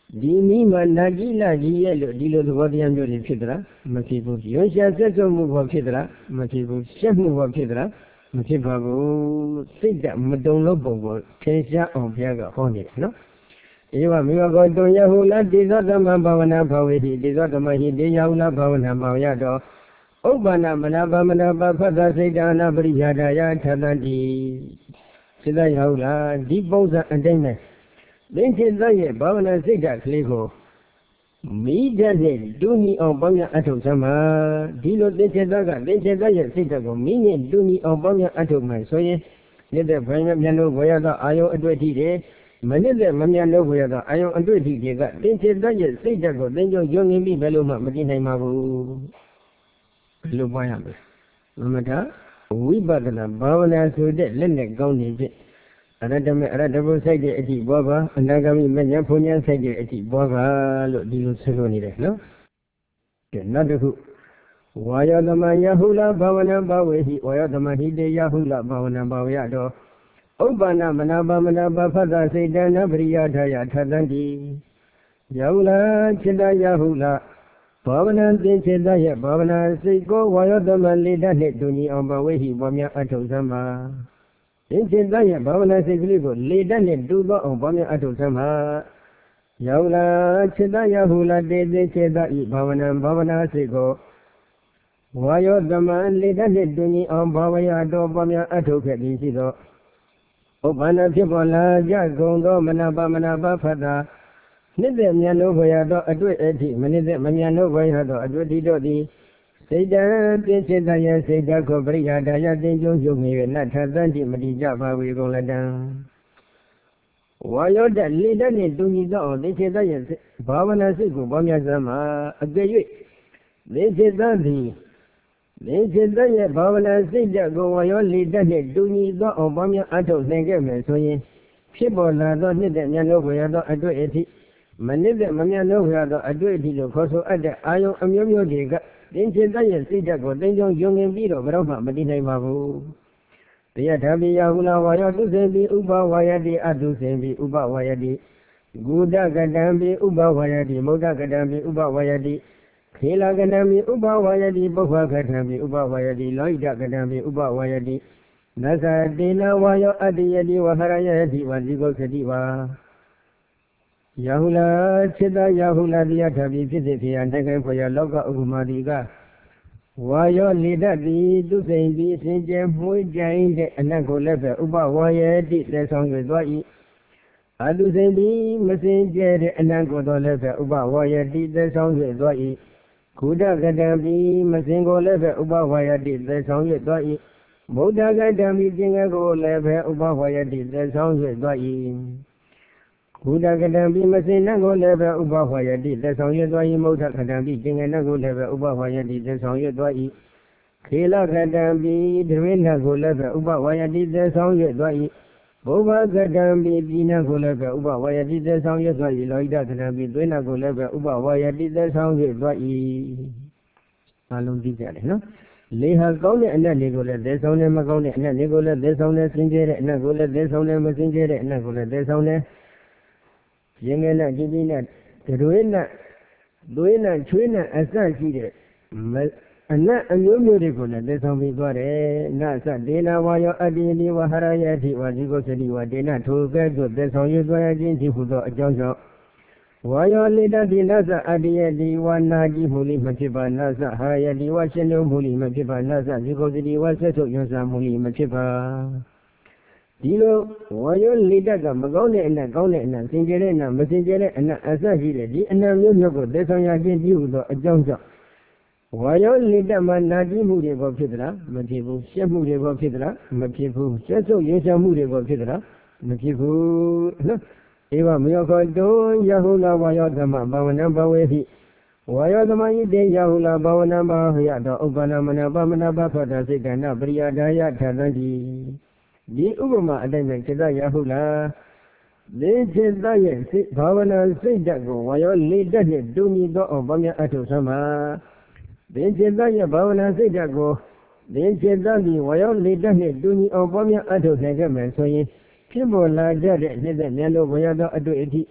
ဒီမိမနာကြီးလာကြီးရဲ့လို့ဒီလိုသဘောတရားမျိုးတွေဖြစ်သလားမဖြစ်ဘူးရွှန်ရှာဆက်စုံမှုဘောဖြစ်သလားမဖြစ်ဘူးရှက်မှုဘောဖြစ်သလားမဖြစ်ပါဘူးစိတ်ဓာတ်မတုံလို့ပုံကိုထင်ရှားအောင်ဘုရားကဟောနေတယ်နော်ဧဝမေဝကောတုံယဟုလတိသောသမ္မာဘာဝနာဘဝေတိတိသောသမ္မာဟိတေယဟုလဘာဝနာမောင်ရတော်ဥပ္ပန္နမနာပမနာပဖတ်သစိတ်တနာပရိယာဒယထတန္တိစိတ္တယဟုလားဒီပုံစံအတိုင်းနဲ့သင်္ချေသက်ရဲ့ဘာဝနာစိတ်ဓာတ်ကလေးကိုမိတတ်တဲ့တူညီအောင်ပေါင်းများအထုတ်စမ်းပါဒီလိုသင်္ချေသက်ကသင်္ချေသက်ရဲ့စိတ်ဓာတ်ကိုမိနဲ့တူညီအောင်ပေါင်းများအထုတ်မှဆိုရင်နေတဲ့ဘိုင်းမြန်လို့ဘဝရသောအာယုအတွေ့အထိတွေမနစ်တဲ့မမြန်လို့ဘဝရသောအာယုအတွေ့အထိတွေကသင်္ချေသက်ရဲ့စိတ်ဓာတ်ကိုသင်ကြုံယုံငင်ပြီးဘယ်လိုမှမသိနိုင်ပါဘူးဘယ်လိုပွားရမလဲမမတာဝိပဿနာဘာဝနာဆိုတဲ့လက်နဲ့ကောင်းနေဖြင့်အရတ္တမေအရတ္တဘုစိုက်တဲ့အထိပွားပါအနာဂမိမဉ္ဇဉ်ဘုံဉ္ဇဉ်စိုက်တဲ့အထိပွားပါလို့ဒီလိုဆိုလိုနေတယ်နော်ကဲနောက်တစ်ခုဝါယောသမယဟုလဘာဝနာဘဝေဟိဝါယောသမဟိတေယဟုလဘာဝနာဘဝရတော်ဥပ္ပန္နမနာပမနာပဖတ်တာစိတ်တနာပရိယာထယထသန္တိယဟုလจิตယဟုလဘာဝနာသင်္ချေတရဲ့ဘာဝနာစိတ်ကိုဝါယောသမလေတနှင့်တူညီအောင်ဘဝေဟိပွားများအထုတ်စမ်းပါသင်္ချေတရဲ့ဘာဝနာစိတ်ကလေးကိုလေတတ်နဲ့တူသောအောင်ပွားများအထုတ်စမ်းပါယောလာจิตယဟုလတေသင်္ချေတဤဘာဝနာစိတ်ကိုဝါယောသမလေတတ်နဲ့တူညီအောင်ဘာဝရတော်ပွားများအထုတ်ခဲ့သည်ရှိသောဥပ္ပန္နဖြစ်ပေါ်လာကြကုန်သောမနာပဖတ်တာနှစ်သက်မြန်လို့ဘွယ်ရသောအတွေ့အထိမနစ်သက်မမြန်လို့ဘွယ်ရသောအတွေ့အထိတို့သည်စိတ်တံသင်္ချေတရဲ့စိတ်ဓာတ်ကိုပရိယာဒယသင်္ကြုံယုံငယ်၍နတ်ထသန့်တိမတိကြပါဝေကုန်လတံဝါယောတလေတတ်နှင့်တူညီသောသင်္ချေတရဲ့ဘာဝနာစိတ်ကိုပေါများစမ်းမှာအကယ်၍သင်္ချေတသည်သင်္ချေတရဲ့ဘာဝနာစိတ်ဓာတ်ကိုဝါယောလေတတ်နှင့်တူညီသောအောင်ပေါများအထုတ်နိုင်ခဲ့မယ်ဆိုရင်ဖြစ်ပေါ်လာသောနှစ်သက်မြန်လို့ဘွယ်ရသောအတွေ့အထိမနစ်သက်မမြန်လို့ဘွယ်ရသောအတွေ့အထိလို့ခေါ်ဆိုအပ်တဲ့အာယုံအမျိုးမျိုးတွေကသင်္ချေတရဲ့စိတ်ဓာတ်ကိုသင်္ကြုံယုံငင်ပြီးတော့ဘယ်တော့မှမတည်နိုင်ပါဘူးတရားဓမ္မိယဟုလဝါယောတုစေပိဥပဝါယတိအတုစေပိဥပဝါယတိဂုဒကတံပိဥပဝါယတိမုဒ္ဒကတံပိဥပဝါယတိခေလကတံပိဥပဝါယတိပုဗ္ဗကတံပိဥပဝါယတိလောဟိတကတံပိဥပဝါယတိနသတေနဝါယောအတ္တိယတိဝဟရယတိဝဇိဂုသတိဝါယဟုလจิตယဟုလတရားထပြီးဖြစ်စေဖြစ်ရနိုင်ခိုင်ဖွယ်ရလောကဥပမာတိကဝါယောလေတတ်သည်သူစိန်ပြီးစင်ကြယ်မှုကြိုင်တဲ့အနတ်ကိုလည်းပဲဥပဝါယတိသက်ဆောင်၍သွား၏အသူစိန်ပြီးမစင်ကြယ်တဲ့အနတ်ကိုတော့လည်းပဲဥပဝါယတိသက်ဆောင်၍သွား၏ကုဒကတံပြီးမစင်ကိုလည်းပဲဥပဝါယတိသက်ဆောင်၍သွား၏မုဒ္ဒကတံပြီးကျင်ကိုလည်းပဲဥပဝါယတိသက်ဆောင်၍သွား၏ကုဒကတံပိမစေနကိုလည်းပဲဥပဝါယတိသက်ဆောင်ရသွား၏မုဒ္ဒကတံပိကျင်ငယ်နကိုလည်းပဲဥပဝါယတိသက်ဆောင်ရသွား၏ခေလကတံပိဒွေနကိုလည်းပဲဥပဝါယတိသက်ဆောင်ရသွား၏ဘုဗ္ဗကတံပိပြည်နကိုလည်းပဲဥပဝါယတိသက်ဆောင်ရသွား၏လောဟိတကတံပိသွေးနကိုလည်းပဲဥပဝါယတိသက်ဆောင်ရသွား၏အလုံးသိကြတယ်နော်လေဟာကောင်းတဲ့အနက်တွေကိုလည်းသက်ဆောင်တယ်မကောင်းတဲ့အနက်တွေကိုလည်းသက်ဆောင်တယ်စင်ကြဲတဲ့အနက်ကိုလည်းသက်ဆောင်တယ်မစင်ကြဲတဲ့အနက်ကိုလည်းသက်ဆောင်တယ်ရင်ငယ်နဲ့ကြည်ကြည်နဲ့တွေးနဲ့သွေးနဲ့ချွေးနဲ့အစရှိတဲ့အနတ်အမျိုးမျိုးတွေကိုလည်းသက်ဆောင်ပြီးသွားတယ်နသဒေနဝါယောအတ္တိနိဝဟရယတိဝါဇိကုသတိဝါဒေနထိုကဲ့သို့သက်ဆောင်ရသွားခြင်းရှိဟုသောအကြောင်းကြောင့်ဝါယောလေတတိနသအတ္တိယတိဝါနာကြည့်မှုလိမဖြစ်ပါနသဟာယတိဝါရှင်လုံးမှုလိမဖြစ်ပါနသဇိကုသတိဝါဆက်ထုတ်ရွံစားမှုလိမဖြစ်ပါဒီလိုဝါယောလေတတ်ကမကောင်းတဲ့အနတ်ကောင်းတဲ့အနတ်စင်ကြယ်တဲ့အနတ်မစင်ကြယ်တဲ့အနတ်အစရှိတဲ့ဒီအနတ်မျိုးမျိုးကိုသက်ဆောင်ရခြင်းပြုသောအကြောင်းကြောင့်ဝါယောလေတတ်မှာနာကြည့်မှုတွေပေါ်ဖြစ်သလားမဖြစ်ဘူးရှက်မှုတွေပေါ်ဖြစ်သလားမဖြစ်ဘူးရှက်ဆုပ်ရင်ရှာမှုတွေပေါ်ဖြစ်သလားမဖြစ်ဘူးနော်ဧဝမေယောခောတုယဟုလဝါယောသမဘာဝနာဘဝေဟိဝါယောသမယိတေယဟုလဘာဝနာဘဟယတောဥပ္ပန္နမနာပမနာပဖတစိတ်တနာပရိယာဒာယထသန္တိဒီဥပမာအတိုင်းနဲ့စိတ္တယဟုလားလေစိတ္တရဲ့စိတ်ဘာဝနာစိတ်ဓာတ်ကိုဝါယောလေတတ်နဲ့တူညီသောအောင်ဗမြအထုသမှာဒီစိတ္တရဲ့ဘာဝနာစိတ်ဓာတ်ကိုဒီစိတ္တဒီဝါယောလေတတ်နဲ့တူညီအောင်ဗမြအထုနိုင်ခဲ့မယ်ဆိုရင်ဖြစ်ပေါ်လာကြတဲ့နှစ်သက်မြန်လို့ဝါယောသောအတွေ့အထိ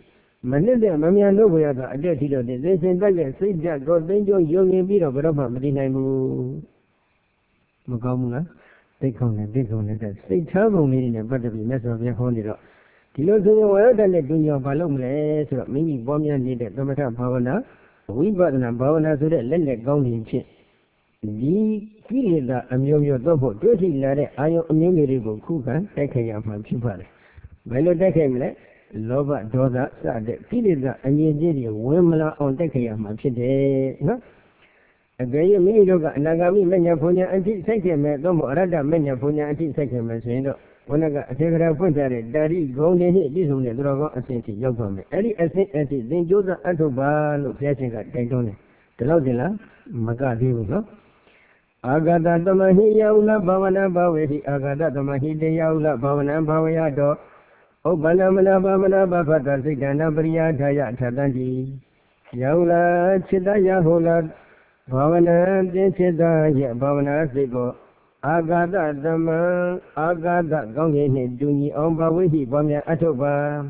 Manette, Mamma Novoya, a dirty dog, they send back and say that God danger young and beat over Medina Mugamuna. They come that. Say trouble me in a better be mess of your honey. Tilo say well than the junior balloon, so maybe Bomia needed Tomata Pavana. We got an abona so that let it go in chin. The feel that I'm your double, dirty lad, I am innumerable cooker, take care of my people. Well, take him, Lover, daughter, sad, feel that I need you, women on take care of my people. A gray Miloga, Nagami, Menaponia, and second, no more rather Menaponia, and second, when I got a telegraph point at it, Daddy, go in here, this only Drogo, and sent it, young woman. Any assent at it, then Josa Antoba, look, flashing at Daytona. The Lodilla, Magadi, no? Agada Domahi Yaula, Bavana Bawi, Agada Domahi de Yaula, Bavana Bawiado, O Banamana Bavana Bavata, Zigana Bria, Daya, Tadandi, Yaula, Chidaya Hola. Bhavana Deshadaya Bhavana Sigo Agada Dhamma Agada Gangi Duni Ombawihi Bhamya Atoba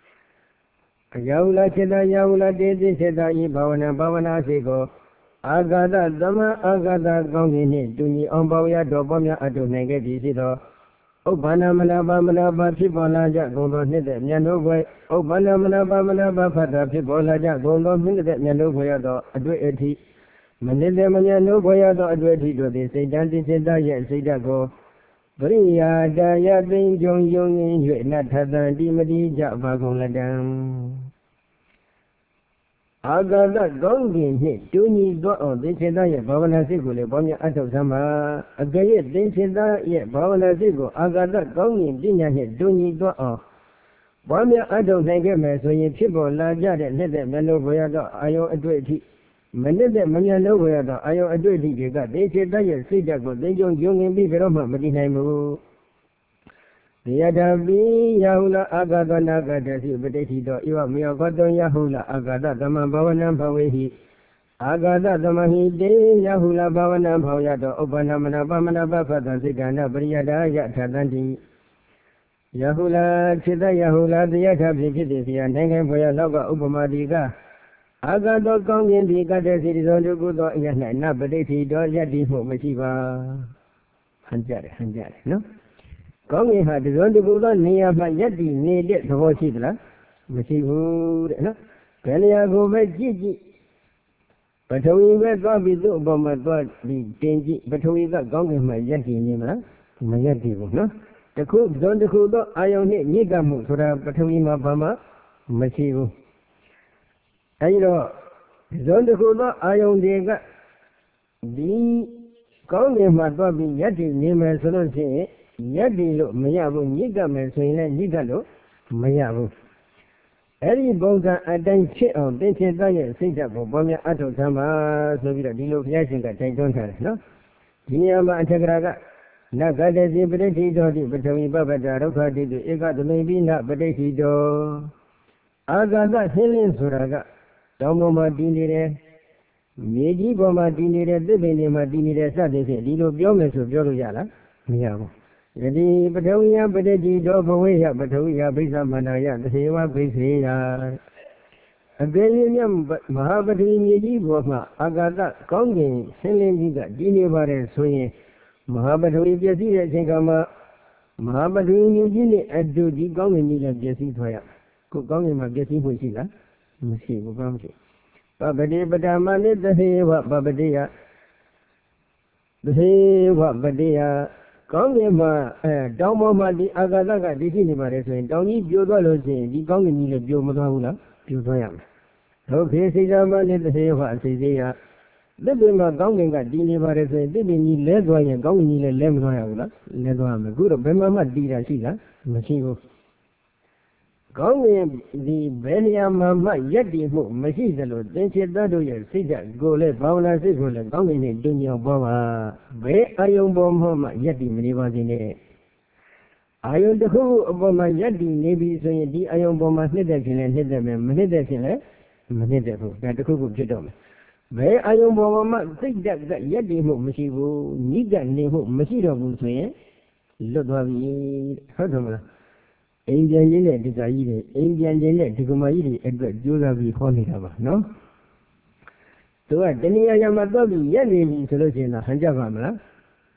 Yaula Cheda Yaula Deshadaya Bhavana Bhavana Sigo Agada Dhamma Agada Gangi Duni Ombawya Dobhamya Atonega Disido Obana Manaba Manaba Pibola Jagondo Nida Nyanogwe Obana Manaba Manaba Pata Pibola Jagondo Nida Nyanogwe Adweti Manila no Boyado Adverti to the Satan Daya Sidago. Bria Daya Bing Jong Young in not Tata Dimadi Javagoladam. Agada Gongin hit, Tuni got on this Sedaya, Bavana Sigule, Bonya Atosama, a gay Dinchida yet, Bavana Sigo, Agada Gongin, Dinya hit, Tuni got on. Bonya Ato Nagamas, when you people larger than Nether Melo Boyado, Ayo Adverti. Manette, Mamma Novoya, I am a dirty got they said that see that they don't young and be very much Medina. The other be Yahula Agada Naga, you are me a Godon Yahula Agada, the Mambavana Pawahi Agada, the Mahi de Yahula Bavana Pawada, Obanamana Bamana Bafata, Zigana, Briada, Yatadanti Yahula, Chida Yahula, the Yatabi, and hanging for your lover Ubamadiga. Agado Gong in the Gadasi on the good or not, but they see don't yet be home, Machiva. Hanjar, no? Gong had his own the good on near, but yet he needed the voice, Machivu, no? Pelia go back Gigi. But we were going to do about my God, the danger, but we got Gong in my yeti name, my yeti, no? The cook don't the good, I only need a move for a Patawima Bama, Machivu. I know, Zonda Kuda, I only got the Congress must be Yeti Nimas Solution, Yeti Mayabu, Nigaman, Nigalo, Mayabu. Every Bonga, I then check on this diet, think of Bomia Atosama, so we are dealing with I don't have, no? Niama Antagraga, Nagada, the ability to do, but we Baba Daroka did it got maybe not, but they do. Agada Helen Suraga. Domo Martinere, Meji Bomartinere, the Bene Martinere, Saturday, Lilo Biomes of Joriala, Miamo. The Batoya, Badeti, Doboya, Batoya, Bisa Manaya, the Seva Bisa. A Belgium, but Mahabati Meji Boma, Agada, Kongi, Selendiga, Dinibare, Swing, Mahabati, Jazira, Jengama, Mahabati, Eugene, and do the Gongi of Jessie Toya. Cook Gongi of Jessie Husila. Missy, Babadi, but I'm a little Heva, Babadia. The Heva, Badia, Kongima, Domo Madi, Agadaga, the Hinimares, don't eat your dollars in the Gongini of Jomadula, Putoyam. Okay, say I'm a little Heva, say they are. Living a Gonging at Dinimares, living in Ledway and Gongini Lemroyala, Ledwam, good of Bemama Dida Sida, Machine. Gong the Belia Mamma Yeti, Machizalo, then she does see that go let Paula Sigula, Gong in Dunya Boma, where are you Bomma Yeti, Minivas in it? I own the whole of my Yeti, maybe saying the Iron Bomma Nidakin and Nidakin, Manidaku, that the cook of Jedom. Where are you Bomma, think that Yeti Machivu, need that name, Machido will say, Look, Hertoma. အိမ်ပြန်ခြင်းနဲ့ဒီကကြီးတွေအိမ်ပြန်ခြင်းနဲ့ဒီကမကြီးတွေအတွက်ကြိုးစားပြီးခေါ်နေတာပါနော်သူကတဏှာရမှာတော့ပြီးရက်နေပြီဆိုလို့ရှိရင်ဟန်ကြပါမလား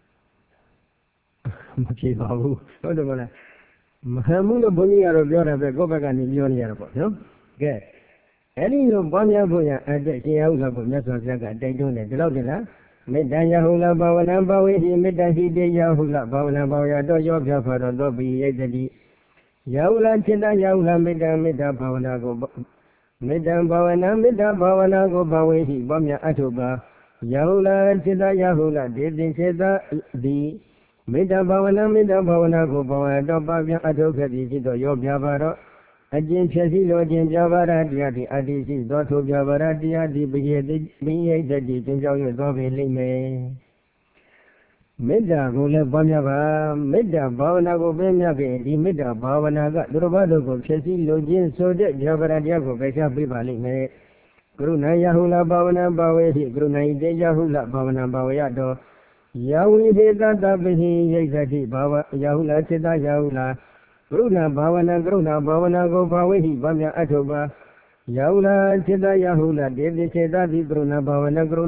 မဖြစ်ပါဘူးဟုတ်တယ်မလားမဟန်မှုလို့ဘုန်းကြီးကတော့ပြောတာပဲကိုယ့်ဘက်ကနေပြောနေရတော့ပေါ့နော်ကဲအဲ့ဒီလိုပွားများဖို့ရအတွက်ရှင်ရဟုလာဖို့မြတ်စွာဘုရားကတိုက်တွန်းတယ်ဒီလောက်တည်းလားမေတ္တာယဟုလာဘာဝနာဘာဝေဟိမေတ္တာရှိတေယဟုလာဘာဝနာဘာဝရတော့ရောပြဖာတော့သောပိယိတ္တိယဟုလာจิตယဟုလာမေတ္တာဘာဝနာကိုမေတ္တာဘာဝနာကိုဘာဝေဟိပွားများအထုပါယဟုလာจิตယဟုလာဒေသင်စေတသည်မေတ္တာဘာဝနာကိုဘာဝတော့ပါပြန်အထုခဲ့သည်ဖြစ်တော့ရောပြပါတော့အကျဉ်ဖြည့်စည်းလိုခြင်းပြပါရတရားဒီအတ္တိရှိသောထိုပြပါရတရားဒီပိယိတ္တိသင်ကြောင့်ရသောပေလိမ့်မယ်မေတ္တာကိုလည်းပွားများပါမေတ္တာဘာဝနာကိုပြမြတ်ခဲ့ဒီမေတ္တာဘာဝနာကသူတော်ဘာတို့ကိုဖြည့်စည်းလိုခြင်းဆိုတဲ့ပြပါရတရားကိုပဲချပေးပါလိမ့်မယ်ကရုဏာယဟုလဘာဝနာဘာဝေဟိကရုဏာဣတေယဟုလဘာဝနာဘာဝရတောယဝိဟေတတပိဟိယိသတိဘာဝယဟုလစေတယဟုလကရုဏာဘာဝနာကိုဘာဝေဟိဘာမြအထုပါယဟုလစေတယဟုလဒေတိစေတတိကရုဏာဘာဝနာကို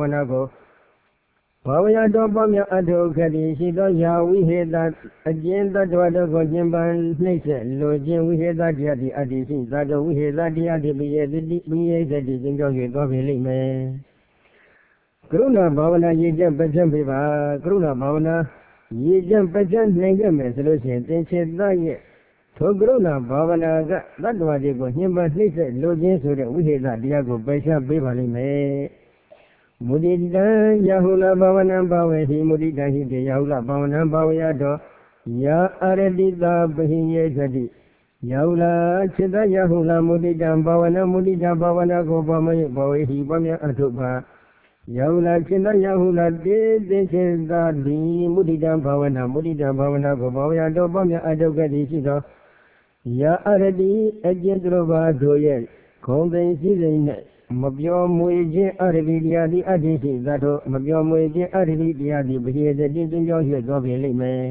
ဘာဝရတောဘာမြအထုခတိရှိသောယဝိဟေတအကျဉ်တ attva တို့ကိုကျင်ပန်နှိမ့်ဆက်လိုခြင်းဝိဟေတတရားတိအတ္တိရှိသာတောဝိဟေတတရားတိပိယတိသတိသင်ကြောင့်၍သွားပြီလိမ့်မယ်ကရုဏာဘာဝနာရည်ချက်ပဋ္ဌာန်းပြပါကရုဏာဘာဝနာရည်ချက်ပဋ္ဌာန်းနိုင်ခဲ့မယ်ဆိုလို့ရှိရင်သင်္ချေတရဲ့ထိုကရုဏာဘာဝနာကတ attva တွေကိုညှဉ်းပန်းနှိမ့်ဆက်လိုခြင်းဆိုတဲ့ဝိဟေတတရားကိုပယ်ရှားပေးပါလိမ့်မယ်မုဒိတံယဟုလဘာဝနာဘာဝေဟိမုဒိတံဟိတေယဟုလဘာဝနာဘာဝယတောယာအရတိတာပဟိယေသတိယဟုလจิตယဟုလမုဒိတံဘာဝနာဘာဝနာကိုဘာမယဘာဝေဟိဘာမြအထုပါယဟုလจิตယဟုလတေသင်္ခေသာတိမုဒိတံဘာဝနာဘာဝနာကိုဘာဝယတောဘာမြအထုကတိရှိသောယာအရတိအကျဉ်သူတော်ဘာတို့ရဲ့ခုံသိမ်းစည်းစိမ်နဲ့မပြောမွေခြင်းအရတိတရားသည်အတ္တိရှိသတ်မပြောမွေခြင်းအရတိတရားသည်ပရိသေတိသင်ကြောင့်ရွှေ့သွားပြီလိမ့်မယ်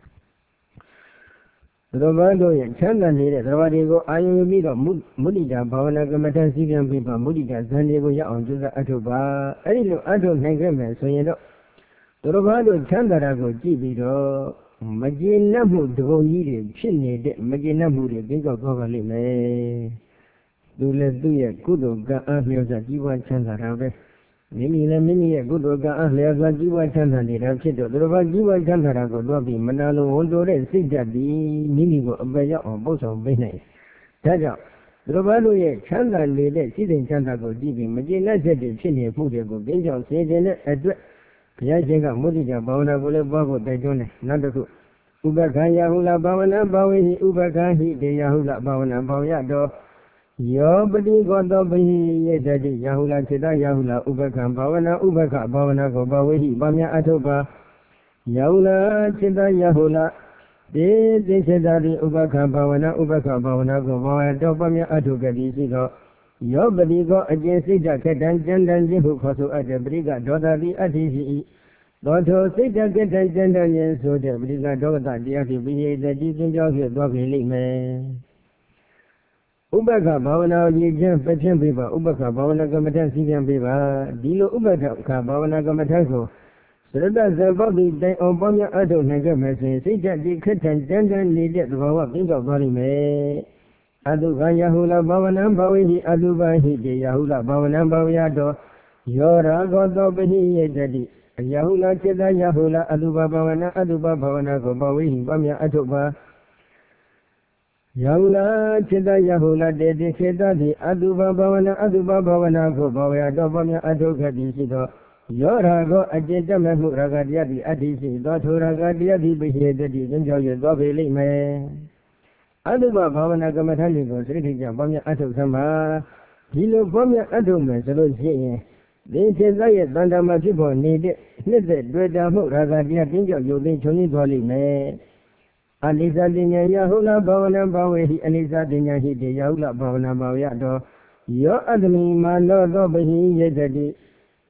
သူတော်ဘာတို့ရဲ့ချမ်းသာနေတဲ့သဘာဝတွေကိုအာယုံယူပြီးတော့မုဒိတာဘာဝနာကမ္မထစည်းပြန်ပြီးပါမုဒိတာဇန်တွေကိုရအောင်ကြိုးစားအထုပါအဲ့ဒီလိုအထုနိုင်ခဲ့မယ်ဆိုရင်တော့သူတော်ဘာတို့ချမ်းသာတာကိုကြည့်ပြီးတော့မကျေနပ်မှုတကုံကြီးတွေဖြစ်နေတဲ့မကျေနပ်မှုတွေသိကောက်သွားပါလိမ့်မယ်သူလည်းသူ့ရဲ့ကုသိုလ်ကံအားလျော်စွာကြီးပွားချမ်းသာတာပဲမိမိလည်းမိမိရဲ့ကုသိုလ်ကံအားလျော်စွာကြီးပွားချမ်းသာနေတာဖြစ်တော့သူတော်ဘာကြီးပွားချမ်းသာတာကိုတွားပြီးမနာလိုဝန်တိုတဲ့စိတ်ဓာတ်ပြီးမိမိကိုအပယ်ရောက်အောင်ပို့ဆောင်ပေးနိုင်ဒါကြောင့်သူတော်ဘာတို့ရဲ့ချမ်းသာနေတဲ့စိတ်ဓာတ်ချမ်းသာကိုကြည့်ပြီးမကျေနပ်ချက်တွေဖြစ်နေမှုတွေကိုပြင်းကြောင်စေခြင်းနဲ့အတွက်ဘုရားရှင်ကမုဒိတာဘာဝနာကိုလည်းပွားဖို့တိုက်တွန်းတယ်နောက်တစ်ခုဥပက္ခယဟုလဘာဝနာဘာဝေဟိဥပက္ခဟိတေယဟုလဘာဝနာဘာဝရတောယောပတိကောတောပိယိတတိယဟုလစေတယဟုလဥပက္ခဘာဝနာဘာဝနာကိုဘာဝေဟိဘာမြအထုပါယဟုလစေတယဟုလဒေသိစေတတိဥပက္ခဘာဝနာဘာဝနာကိုဘာဝတောဘာမြအထုကတိရှိသောယောပတိကောအကျဉ်စိတ်ဓာတ်ခက်တန်ကျန်တန်ခြင်းဟုခေါ်ဆိုအပ်တဲ့ပရိကဒေါသတိအတ္တိရှိ၏သောထိုစိတ်ဓာတ်ခက်တန်ကျန်တန်ခြင်းဆိုတဲ့ပရိကဒေါသတရားဖြင့်ပိယိတတိသင်ကြောင့်ဖြစ်သွားပြီလိမ့်မယ်ဥပက္ခဘာဝနာကိုရည်ချင်းပဋ္ဌာန်းပေးပါဥပက္ခဘာဝနာကမ္မထစည်းပြန်ပေးပါဒီလိုဥပက္ခဘာဝနာကမ္မထကိုစရတဇေဘောတိတိုင်အောင်ပေါင်းများအထုနိုင်ခဲ့မယ်ဆိုရင်စိတ်ဓာတ်ဒီခက်ထန်ကြမ်းတမ်းနေတဲ့သဘာဝပြင်းပြောက်သွားလိမ့်မယ်အတုခယဟုလဘာဝနာဘာဝိဟိအတုပဟိတေယဟုလဘာဝနာဘာဝယတောယောရာဂောတောပဟိယေတတိအယဟုလจิตယဟုလအတုပဘာဝနာဘာဝနာကိုဘာဝိဟိပေါင်းများအထုပါယဟုလจิตယဟုလတေတိစေတတိအတုပဘာဝနာဘာဝနာကိုဘာဝရတောပေါင်းများအထုခတိရှိသောယောရာဂောအကျင့်တမဲ့မှုရာဂတရားတိအတ္တိရှိသောထိုရာဂတရားတိပိဟေတတိသင်ကြောင့်ရသွားပေလိမ့်မယ်အတုပဘာဝနာကမ္မထာတွေကိုစရိဋ္ဌိကြပေါင်းများအထုသမှာဒီလိုပေါင်းများအထုမယ်ဆိုလို့ရှိရင်ဒီစေတရဲ့တန်တမှာဖြစ်ပေါ်နေတဲ့နှစ်သက်တွေ့တာမှုရာဂတရားပြင်းကြောက်ရုပ်သိမ်းချုပ်ငြိသွားလိမ့်မယ်အနိစ္စတင်ညာယဟုလဘာဝနာဘာဝေဟိအနိစ္စတင်ညာဟိတေယဟုလဘာဝနာဘာဝယတောယောအတ္တမိမာနောသောပဟိယေတတိ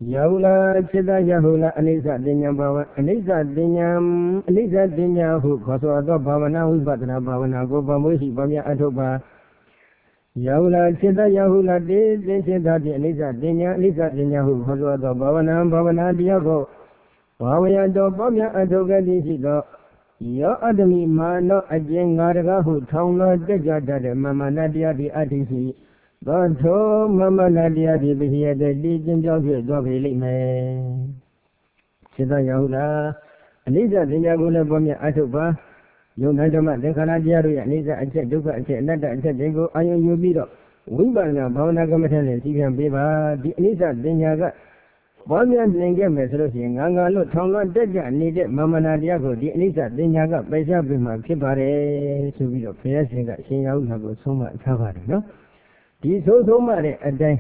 Yaula Chita Yahula Anisa Dinya Bava Anisa Dinya who Kosoado Bhavana Vipatana Bhavana Gopamushi Bamya Atoba Yaula Chita Yahula Chita Anisa Dinya who Kosoado Bhavana Diago Bhavayado Bamya Atoga Disido Yo Adami Mano Ajengaraga who Tongla Dejada Mama Nadia di Adisi Bato Mama Nadia di Bihia the Legion of Doggy me. Chita Yaula, Anisa Dinagula Bomia Atuba, Yonadama, the Canadian, Anisa, and said Duka, and said Nada, and said Dingo, Ayo Yubido, Wimbana, Baunagamatan, and Sigan Biba, the Anisa Dinaga, Bomia Ninga Mesrosi, Angalo, Tonga, Deja, needed Mama Nadiago, the Anisa Dinaga, Besa Bima, Kibare, Subido, Fiasca, Sinago, Soma, Tavara, no? This also married a day.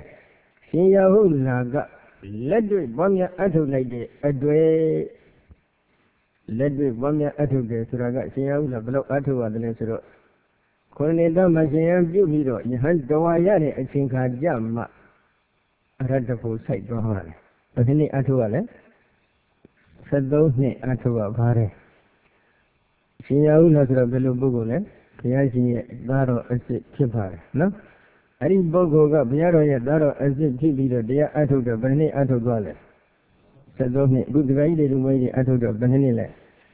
Sinaga, let me Bomia Atu like the Adway. Let me Bomia Atu de Suraga, Sinaga, Block Atu at the Nesero. Corneda Masian Bubido, you hunt the Wayane, I think I jam. I had the full sight to her. But any Atuale said those ne Atua Pare. Sinaga, Belu Bugule, Piazi, Daro, a chipper, no? I didn't go up, Yaro, Daro, as if TV, the dear Atoga, Bene Atogale. Said those good guided way Atoga, Benele.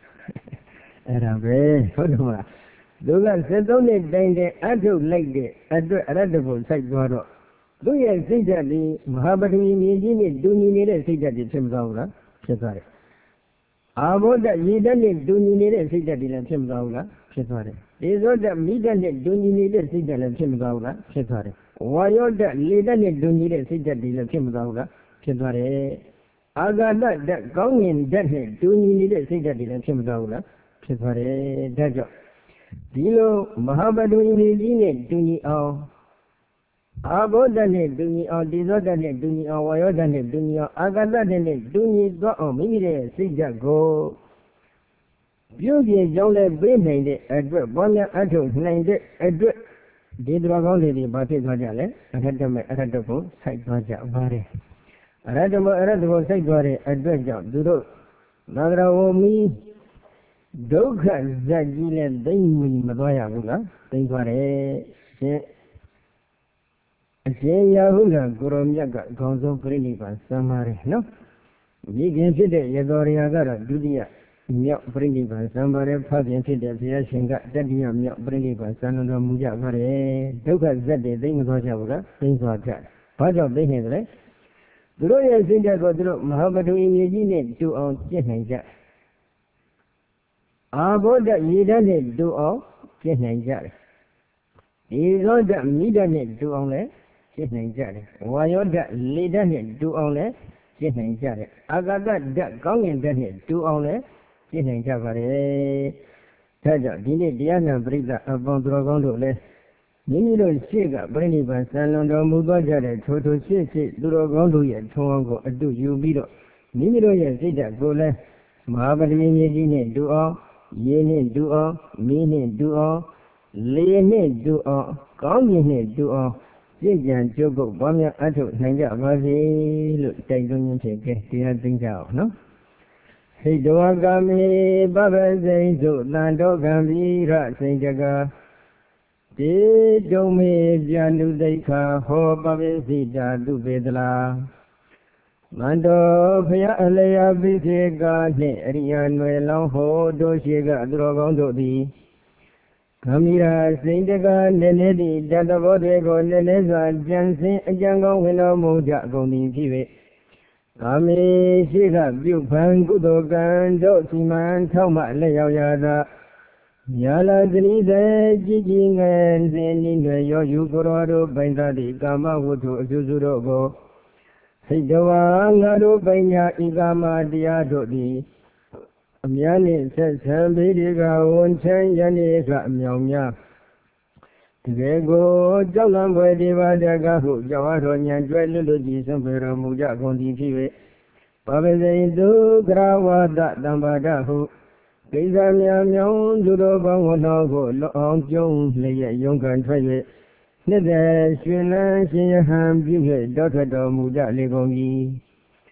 And I'm very Hodoma. Those said only danger Atog like the adaptable side Goro. Do you think that the Mahabati Mijini do you need a seat at the Timzaula? Cesare. I want that you don't do you need a seat at the Timzaula? Cesare. Is all that me that do you need a seat at the Timzaula? Cesare. Why all that leader do need a seat at the Timzaula? Cesare. I got that going in that head, do you need a seat at the Timzaula? Cesare. That's all. Dilo Mahabadu Mijini do you all. Abodane dunya disodane dunya wayodane dunya agadane dunya go mire sija go Beauty Jole Bene the address Bonya Atu named the address did Ragoli the Bati Gajale Academy Acadabo Site Raja Bare Aradamo Site Bare address job Duro Nagra Omi Doka Zagile Demi Madoya Gula Think Bare Yahula, Goromiaga, Gonzo Prinipa, Samari, no? We can see the Yadoriaga, Judia, Miak Prinipa, Samari, Pagan, the Shinga, Dadia, Miak Prinipa, Sanada Muja, Doka Zade, things was Yaga, things like that. Part of the Henry. The lawyer said that was Mahabadu in to all Jenaja. About that, you don't do all Jenaja. Is all that me done do only. Why all that leader do only? I got that going that do only? Taja, did Diana Brida upon Dragon less? Nino Siga, Brenny by Salando Mubaja, Toto Sisi, Duragondo yet, Tongo, do you beat up? Nino yet, Zita, go less. Mahabadi do all, Yen do all, Meaning do all, Lene do all, Gong do all. Jijan Jogo Bamia Atu Nanga Mazi look take on your take things out, no? Hey Doagami Baba Zazo Lando Gambira Saint-Jaga De Dome Janu Deka Ho Babi Zida Dubedla Mando Pia Alea Bitega Rian Long Ho Doshiga Drogondo Di Kamira Saint-Jaga Nenedi Dadabodego Neneza Jansen Jango Willow Moja Goni Pive Kami Shiga Bupan Gudogan Dosiman Toma Leo Yada Yala Denize Jijing and Zenin Yo Yugoro Bendadi Gama Wutu Zuzurogo Sidawa Ngado Benya Igama Diadodi Miani says, Sambidiga, one ten Yanika, Miamia. They go, Jalan Wediva, Dagahu, Jawaton, Dwelluji, Sampera Muja, Gondi Pive. Papa they do, Grawa, that Dambadahu. Gizamia, Mion, Judo, Bangonago, Long Jones, Lay, Young and Trade. Nether, Shina, Shina, Ham, Bible, Doctor Muja, Legongi.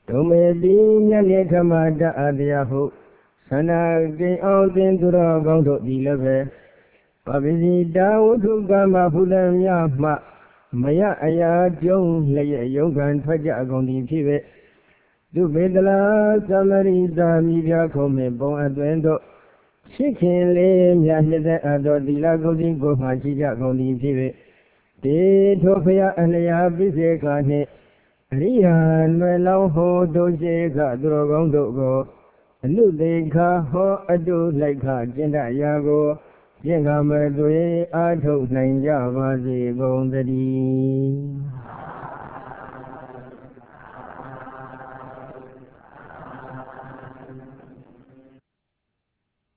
ဒုမေတိညနေခမတအတရားဟုသန္တာကိအောင်သင်သူတော်ကောင်းတို့သည်လည်းပဲပပစီတာဝုထုကမ္မဖူလံမြမှမယအရာကျုံလျက်ယုံခံထွက်ကြကုန်သည်ဖြစ်ပေသူပေတလာသမရိတာမိပြခုံးမဲ့ပုံအတွင်တို့ရှိခင်လေးမြတ်နှစ်သက်အပ်သောသီလဂုဏ်ကိုမှရှိကြကုန်သည်ဖြစ်ပေတေထိုဖရာအလျာပိစေခနှင့်အရိယာနွယ်လောင်းဟောတို့ရှိခသူတော်ကောင်းတို့ကိုအနုသေခဟောအတုလိုက်ခကျင့်တတ်ရာကိုကျင့်ကမသွေအားထုတ်နိုင်ကြပါစေကုန်သတည်း